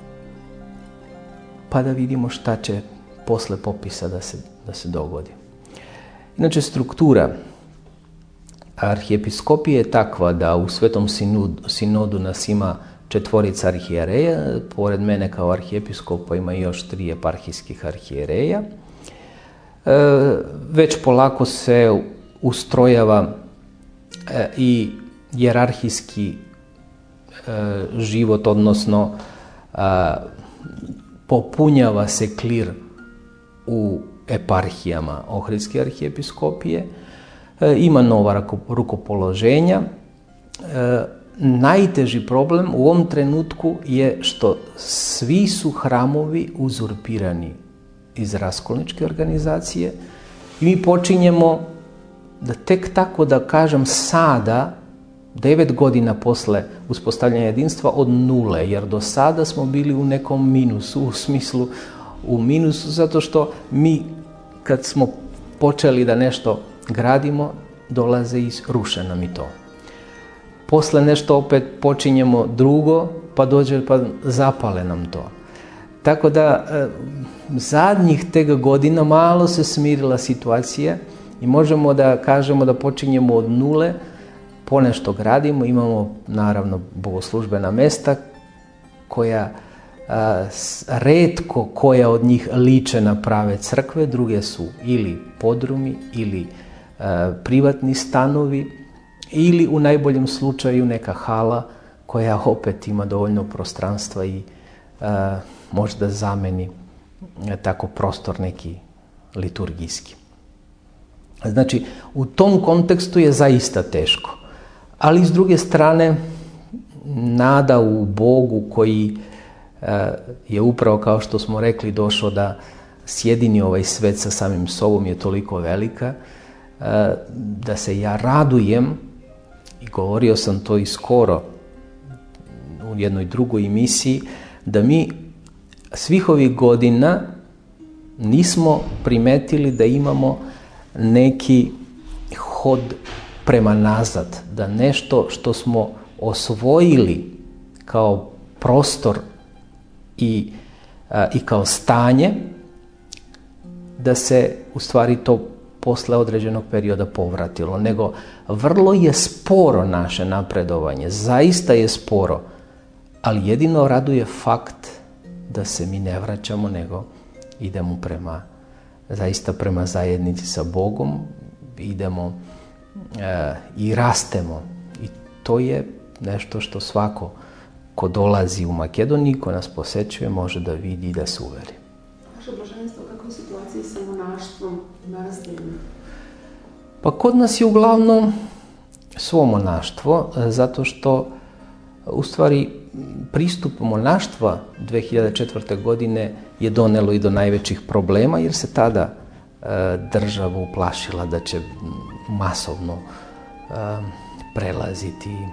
pa da vidimo šta će posle popisa da se, da se dogodi. Inače, struktura arhijepiskopije je takva da u Svetom sinodu, sinodu nas ima četvorica arhijereja, pored mene kao arhijepiskopa ima još tri eparhijskih arhijereja. E, već polako se ustrojava e, i hijerarhijski e, život, odnosno a, popunjava se klir u eparhijama Ohridske arhijepiskopije, e, ima nova rukopoloženja. E, najteži problem u ovom trenutku je što svi su hramovi uzurpirani iz raskolničke organizacije i mi počinjemo da tek tako da kažem sada, devet godina posle uspostavljanja jedinstva, od nule, jer do sada smo bili u nekom minusu, u smislu u minusu, zato što mi kad smo počeli da nešto gradimo, dolaze i ruše nam i to. Posle nešto opet počinjemo drugo, pa dođe pa zapale nam to. Tako da zadnjih tega godina malo se smirila situacija i možemo da kažemo da počinjemo od nule, ponešto gradimo, imamo naravno bogoslužbena mesta koja a, retko koja od njih liče na prave crkve, druge su ili podrumi ili privatni stanovi ili u najboljem slučaju neka hala koja opet ima dovoljno prostranstva i može da zameni tako prostor neki liturgijski. Znači, u tom kontekstu je zaista teško. Ali s druge strane, nada u Bogu koji je upravo, kao što smo rekli, došao da sjedini ovaj svet sa samim sobom je toliko velika, da se ja radujem, i govorio sam to i skoro u jednoj drugoj emisiji, da mi svih ovih godina nismo primetili da imamo neki hod prema nazad, da nešto što smo osvojili kao prostor i, a, i kao stanje, da se u stvari to posle određenog perioda povratilo, nego vrlo je sporo naše napredovanje, zaista je sporo, ali jedino raduje fakt da se mi ne vraćamo, nego idemo prema, zaista prema zajednici sa Bogom, idemo e, i rastemo. I to je nešto što svako ko dolazi u Makedoniju, ko nas posećuje, može da vidi i da se uveri. Vaše blaženstvo, kako je situacija sa monaštvom u manastiru? Pa kod nas je uglavnom svo monaštvo, zato što u stvari pristup monaštva dve hiljade četvrte. godine je donelo i do najvećih problema, jer se tada e, država uplašila da će masovno e, prelaziti e,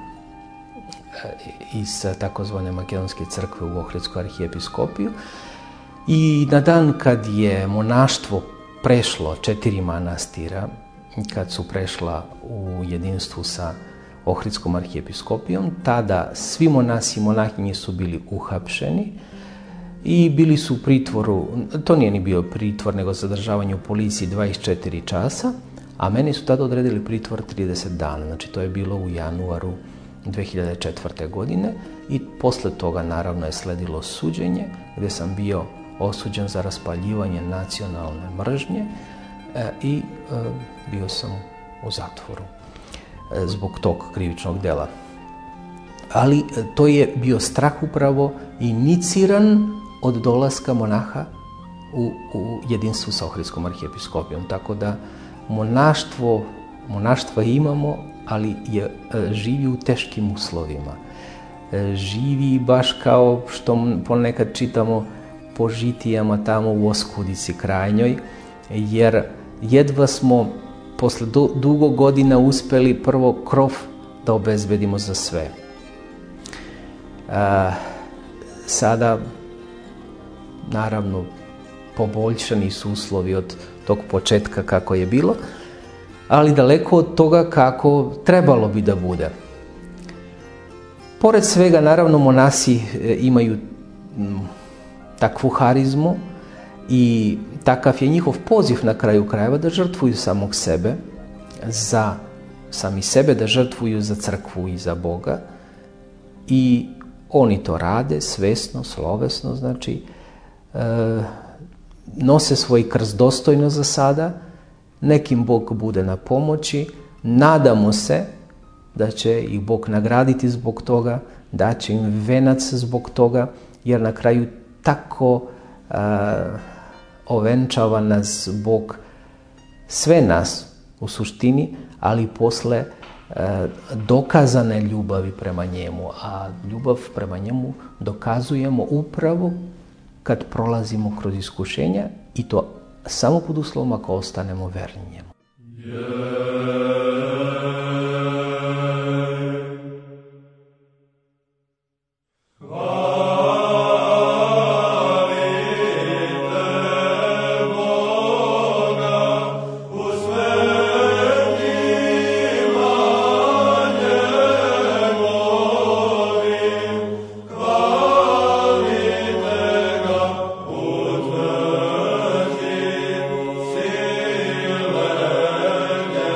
iz takozvane Makedonske crkve u Ohridsku arhijepiskopiju. I na dan kad je monaštvo prešlo četiri manastira, kad su prešla u jedinstvu sa Ohridskom arhijepiskopijom, tada svi monasi i monahinje su bili uhapšeni i bili su u pritvoru, to nije ni bio pritvor, nego zadržavanje u policiji dvadeset četiri časa, a meni su tada odredili pritvor trideset dana, znači to je bilo u januaru dve hiljade četvrte. godine i posle toga naravno je sledilo suđenje, gde sam bio osuđen za raspaljivanje nacionalne mržnje e, i e, bio sam u zatvoru zbog tog krivičnog dela. Ali to je bio strah upravo iniciran od dolaska monaha u, u jedinstvu sa Ohridskom arhijepiskopijom. Tako da monaštvo, monaštva imamo, ali je, živi u teškim uslovima. Živi baš kao što ponekad čitamo po žitijama tamo u Oskudici krajnjoj, jer jedva smo posle dugo godina uspeli prvo krov da obezbedimo za sve. A, sada, naravno, poboljšani su uslovi od tog početka kako je bilo, ali daleko od toga kako trebalo bi da bude. Pored svega, naravno, monasi imaju takvu harizmu i takav je njihov poziv na kraju krajeva da žrtvuju samog sebe, za sami sebe, da žrtvuju za crkvu i za Boga. I oni to rade svesno, slovesno, znači e, nose svoj krst dostojno za sada, nekim Bog bude na pomoći, nadamo se da će ih Bog nagraditi zbog toga, da će im venac zbog toga, jer na kraju tako e, ovenčava nas Bog, sve nas u suštini, ali posle e, dokazane ljubavi prema njemu, a ljubav prema njemu dokazujemo upravo kad prolazimo kroz iskušenja, i to samo pod uslovom ako ostanemo verni njemu. Yeah.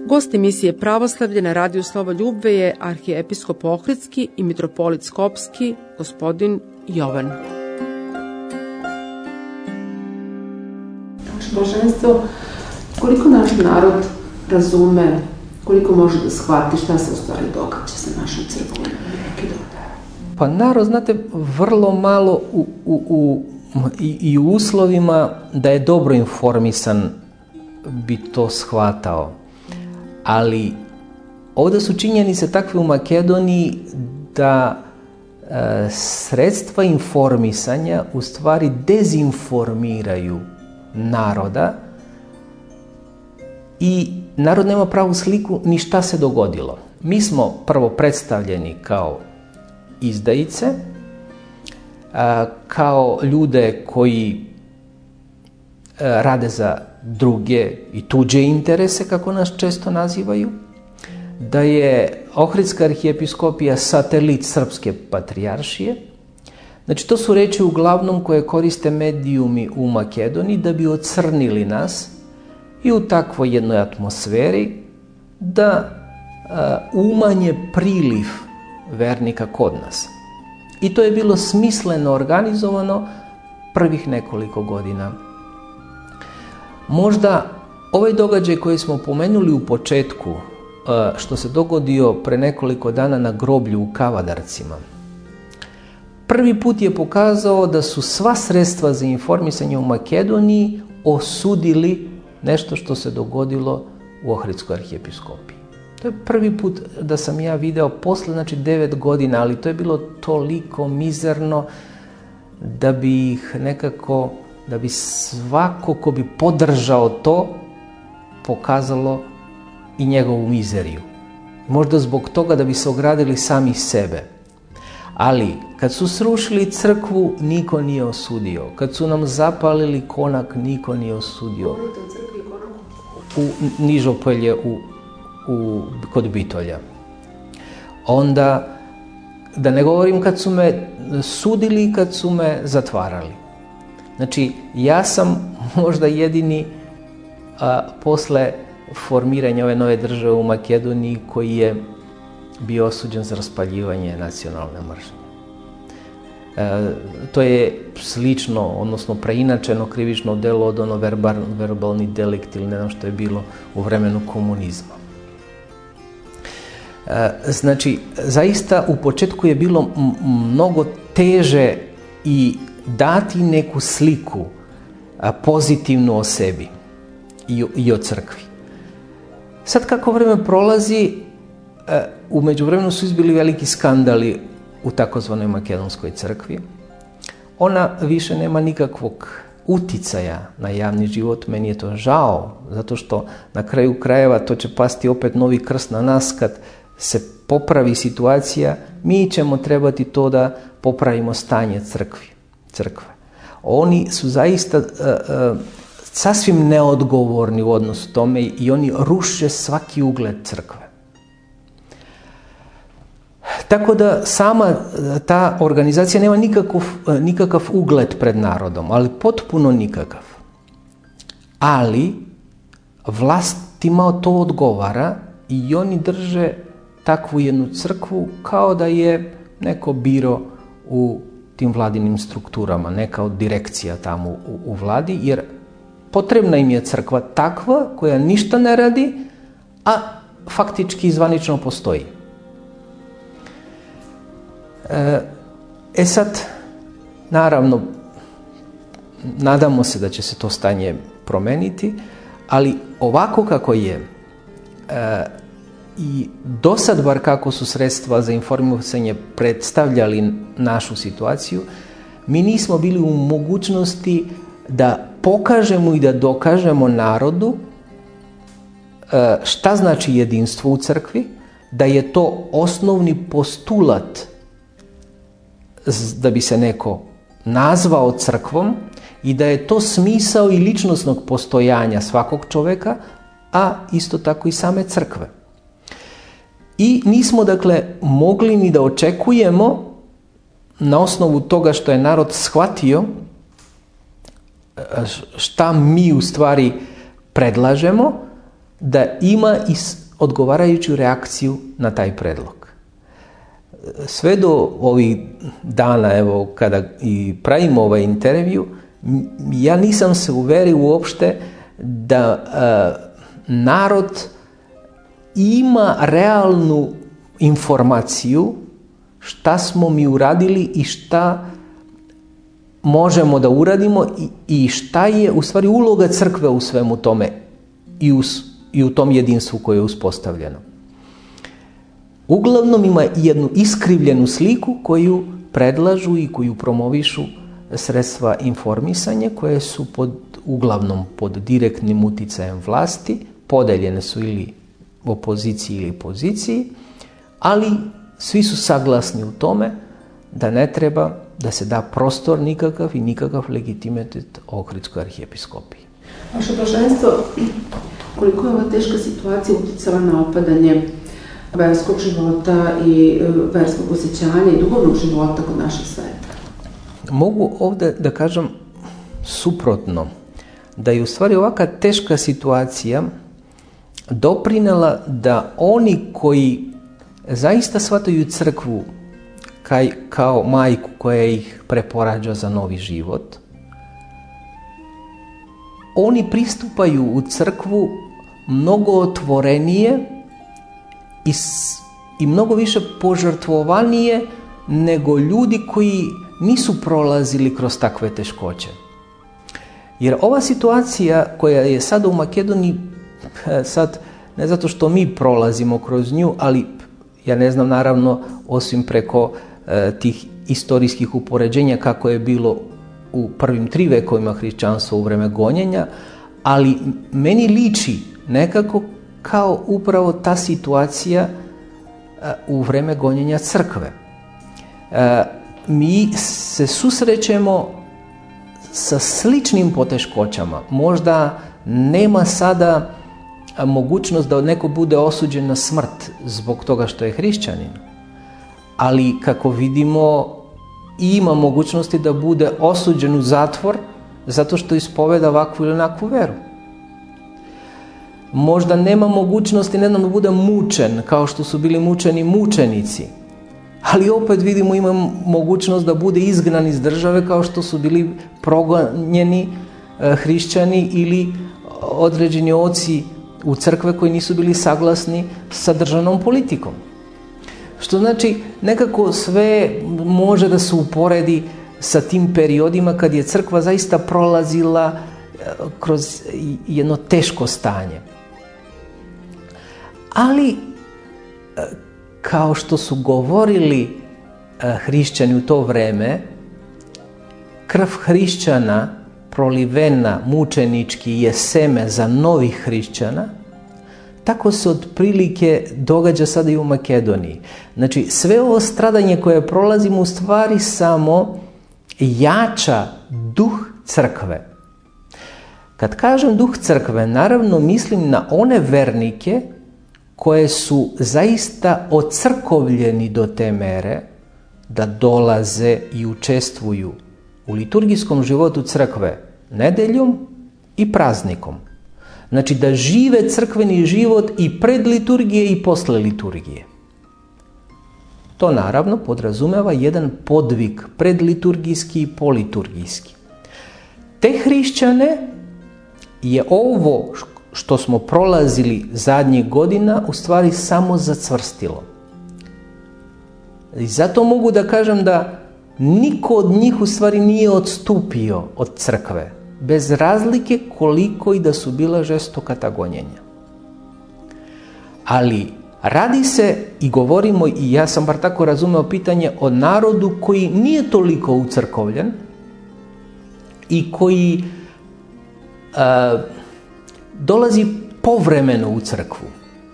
Gost emisije Pravoslavlje na radiju Slovo Ljubve je arhijepiskop Ohridski i mitropolit Skopski, gospodin Jovan. Vaše blaženstvo, koliko naš narod razume, koliko može da shvati šta se u stvari događa sa našom crkvom? Pa narod, znate, vrlo malo u, u, u, i, i u uslovima da je dobro informisan bi to shvatao. Ali ovdje su činjenice takve u Makedoniji da e, sredstva informisanja u stvari dezinformiraju naroda i narod nema pravu sliku ni šta se dogodilo. Mi smo prvo predstavljeni kao izdajice, a, kao ljude koji a, rade za druge i tuđe interese, kako nas često nazivaju, da je Ohridska arhijepiskopija satelit Srpske patrijaršije. Znači, to su reči uglavnom koje koriste medijumi u Makedoniji da bi ocrnili nas i u takvoj jednoj atmosferi da a, umanje priliv vernika kod nas. I to je bilo smisleno organizovano prvih nekoliko godina. Možda ovaj događaj koji smo pomenuli u početku, što se dogodio pre nekoliko dana na groblju u Kavadarcima, prvi put je pokazao da su sva sredstva za informisanje u Makedoniji osudili nešto što se dogodilo u Ohridskoj arhijepiskopiji. To je prvi put da sam ja video posle, znači devet godina, ali to je bilo toliko mizerno da bi ih nekako, da bi svako ko bi podržao to pokazalo i njegovu mizeriju. Možda zbog toga da bi se ogradili sami sebe. Ali kad su srušili crkvu, niko nije osudio. Kad su nam zapalili konak, niko nije osudio. U Nižopolje, u, u, kod Bitolja. Onda, da ne govorim kad su me sudili, kad su me zatvarali. Znači, ja sam možda jedini a, posle formiranja ove nove države u Makedoniji koji je bio osuđen za raspaljivanje nacionalne mržnje. E, to je slično, odnosno preinačeno krivično delo od ono verbar, verbalni delikt ili ne znam što je bilo u vremenu komunizma. E, znači, zaista u početku je bilo m- mnogo teže i dati neku sliku a, pozitivnu o sebi i, i o crkvi. Sad kako vreme prolazi, e, u međuvremenu su izbili veliki skandali u takozvanoj makedonskoj crkvi. Ona više nema nikakvog uticaja na javni život. Meni je to žao, zato što na kraju krajeva to će pasti opet novi krst na nas kad se popravi situacija. Mi ćemo trebati to da popravimo stanje crkvi, crkve. Oni su zaista uh, uh, sasvim neodgovorni u odnosu tome i oni ruše svaki ugled crkve. Tako da sama ta organizacija nema nikakav, nikakav ugled pred narodom, ali potpuno nikakav. Ali vlastima to odgovara i oni drže takvu jednu crkvu kao da je neko biro u tim vladinim strukturama, neka od direkcija tamo u, u vladi, jer potrebna im je crkva takva koja ništa ne radi, a faktički zvanično postoji. E sad, naravno, nadamo se da će se to stanje promeniti, ali ovako kako je e, i do sad bar kako su sredstva za informisanje predstavljali našu situaciju, mi nismo bili u mogućnosti da pokažemo i da dokažemo narodu e, šta znači jedinstvo u crkvi, da je to osnovni postulat da bi se neko nazvao crkvom i da je to smisao i ličnosnog postojanja svakog čoveka, a isto tako i same crkve. I nismo dakle mogli ni da očekujemo na osnovu toga što je narod shvatio šta mi u stvari predlažemo, da ima i odgovarajuću reakciju na taj predlog. Sve do ovih dana, evo, kada i pravimo ovaj intervju, ja nisam se uverio uopšte da uh, narod ima realnu informaciju šta smo mi uradili i šta možemo da uradimo i, i šta je u stvari uloga crkve u svemu tome i u, i u tom jedinstvu koje je uspostavljeno. Uglavnom ima jednu iskrivljenu sliku koju predlažu i koju promovišu sredstva informisanja koje su pod, uglavnom pod direktnim uticajem vlasti, podeljene su ili opoziciji ili poziciji, ali svi su saglasni u tome da ne treba da se da prostor nikakav i nikakav legitimitet Ohridskoj arhijepiskopiji. Vaše blaženstvo, koliko je ova teška situacija uticala na opadanje verskog života i verskog osjećanja i duhovnog života kod našeg sveta? Mogu ovdje da kažem suprotno, da je u stvari ovaka teška situacija doprinela da oni koji zaista shvataju crkvu kaj, kao majku koja ih preporađa za novi život, oni pristupaju u crkvu mnogo otvorenije i, i mnogo više požrtvovanije nego ljudi koji nisu prolazili kroz takve teškoće. Jer ova situacija koja je sada u Makedoniji, sad ne zato što mi prolazimo kroz nju, ali ja ne znam naravno osim preko e, tih istorijskih upoređenja kako je bilo u prvim tri vekovima hrišćanstva u vreme gonjenja, ali meni liči nekako kao upravo ta situacija e, u vreme gonjenja crkve. E, mi se susrećemo sa sličnim poteškoćama. Možda nema sada mogućnost da neko bude osuđen na smrt zbog toga što je hrišćanin, ali kako vidimo ima mogućnosti da bude osuđen u zatvor zato što ispoveda ovakvu ili onakvu veru. Možda nema mogućnosti ne znam, da bude mučen kao što su bili mučeni mučenici, ali opet vidimo ima mogućnost da bude izgnan iz države kao što su bili progonjeni e, hrišćani ili određeni oci u crkve koji nisu bili saglasni sa državnom politikom. Što znači nekako sve može da se uporedi sa tim periodima kad je crkva zaista prolazila kroz jedno teško stanje. Ali kao što su govorili hrišćani u to vreme, krv hrišćana prolivena mučenički je seme za novih hrišćana, tako se otprilike događa sada i u Makedoniji. Znači, sve ovo stradanje koje prolazimo u stvari samo jača duh crkve. Kad kažem duh crkve, naravno mislim na one vernike koje su zaista ocrkovljeni do te mere da dolaze i učestvuju u liturgijskom životu crkve nedeljom i praznikom. Znači da žive crkveni život i pred liturgije i posle liturgije. To naravno podrazumeva jedan podvig predliturgijski i politurgijski. Te hrišćane je ovo što smo prolazili zadnjih godina u stvari samo zacvrstilo. I zato mogu da kažem da niko od njih u stvari nije odstupio od crkve, bez razlike koliko i da su bila žestoka ta gonjenja. Ali radi se i govorimo, i ja sam bar tako razumeo pitanje, o narodu koji nije toliko ucrkovljen i koji a, dolazi povremeno u crkvu.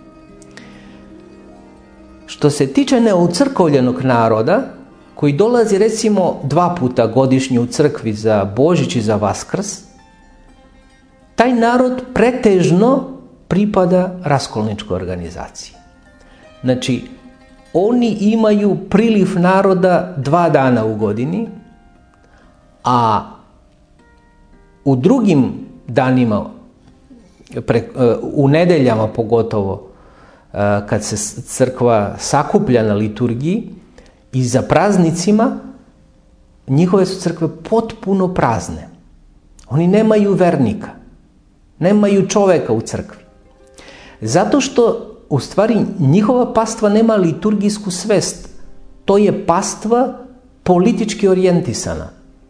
Što se tiče neucrkovljenog naroda, koji dolazi recimo dva puta godišnje u crkvi za Božić i za Vaskrs, taj narod pretežno pripada raskolničkoj organizaciji. Znači, oni imaju priliv naroda dva dana u godini, a u drugim danima pre, u nedeljama pogotovo, kad se crkva sakuplja na liturgiji i za praznicima, njihove su crkve potpuno prazne. Oni nemaju vernika, nemaju čoveka u crkvi. Zato što u stvari njihova pastva nema liturgijsku svest. To je pastva politički orijentisana.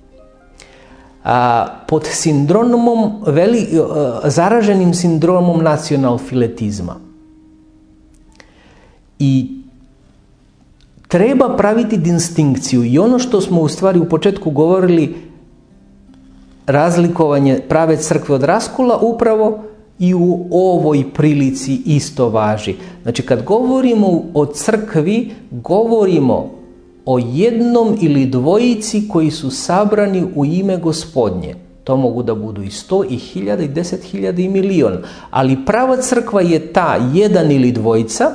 A, pod sindromom, veli, a, zaraženim sindromom nacionalfiletizma. I treba praviti distinkciju i ono što smo u stvari u početku govorili, razlikovanje prave crkve od raskola, upravo i u ovoj prilici isto važi. Znači, kad govorimo o crkvi, govorimo o jednom ili dvojici koji su sabrani u ime Gospodnje. To mogu da budu i sto, i hiljada, i deset hiljada, i milion. Ali prava crkva je ta jedan ili dvojica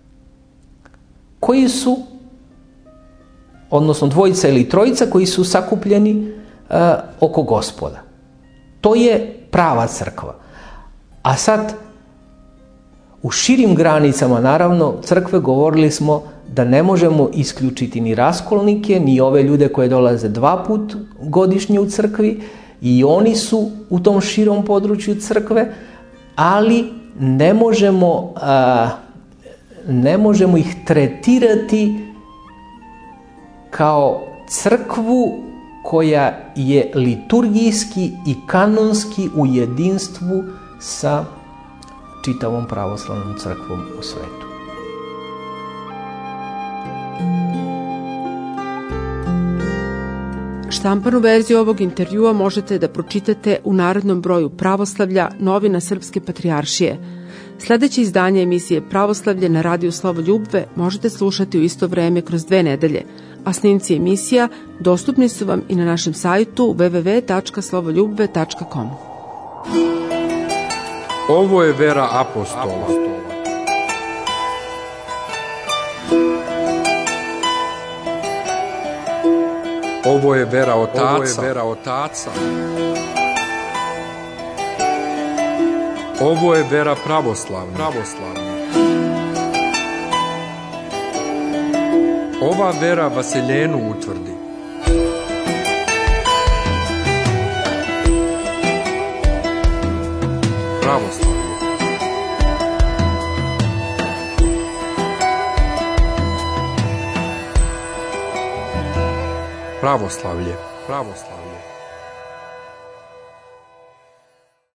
koji su, odnosno dvojica ili trojica koji su sakupljeni uh, oko Gospoda. To je prava crkva. A sad, u širim granicama, naravno, crkve govorili smo da ne možemo isključiti ni raskolnike, ni ove ljude koje dolaze dva put godišnje u crkvi, i oni su u tom širom području crkve, ali ne možemo, a, ne možemo ih tretirati kao crkvu koja je liturgijski i kanonski u jedinstvu sa čitavom pravoslavnom crkvom u svetu. Štampanu verziju ovog intervjua možete da pročitate u narednom broju Pravoslavlja, novina Srpske patrijaršije. Sledeće izdanje emisije Pravoslavlje na radiju Slovoljubve možete slušati u isto vreme kroz dve nedelje, a snimci emisija dostupni su vam i na našem sajtu w w w tačka slovoljubve tačka com. Ovo je vera apostola. Ovo je vera otaca. Ovo je vera otaca. Ovo je vera pravoslavna. Pravoslavna. Ova vera Vasiljenu utvrdi. Pravoslavlje. Pravoslavlje. Pravoslavlje.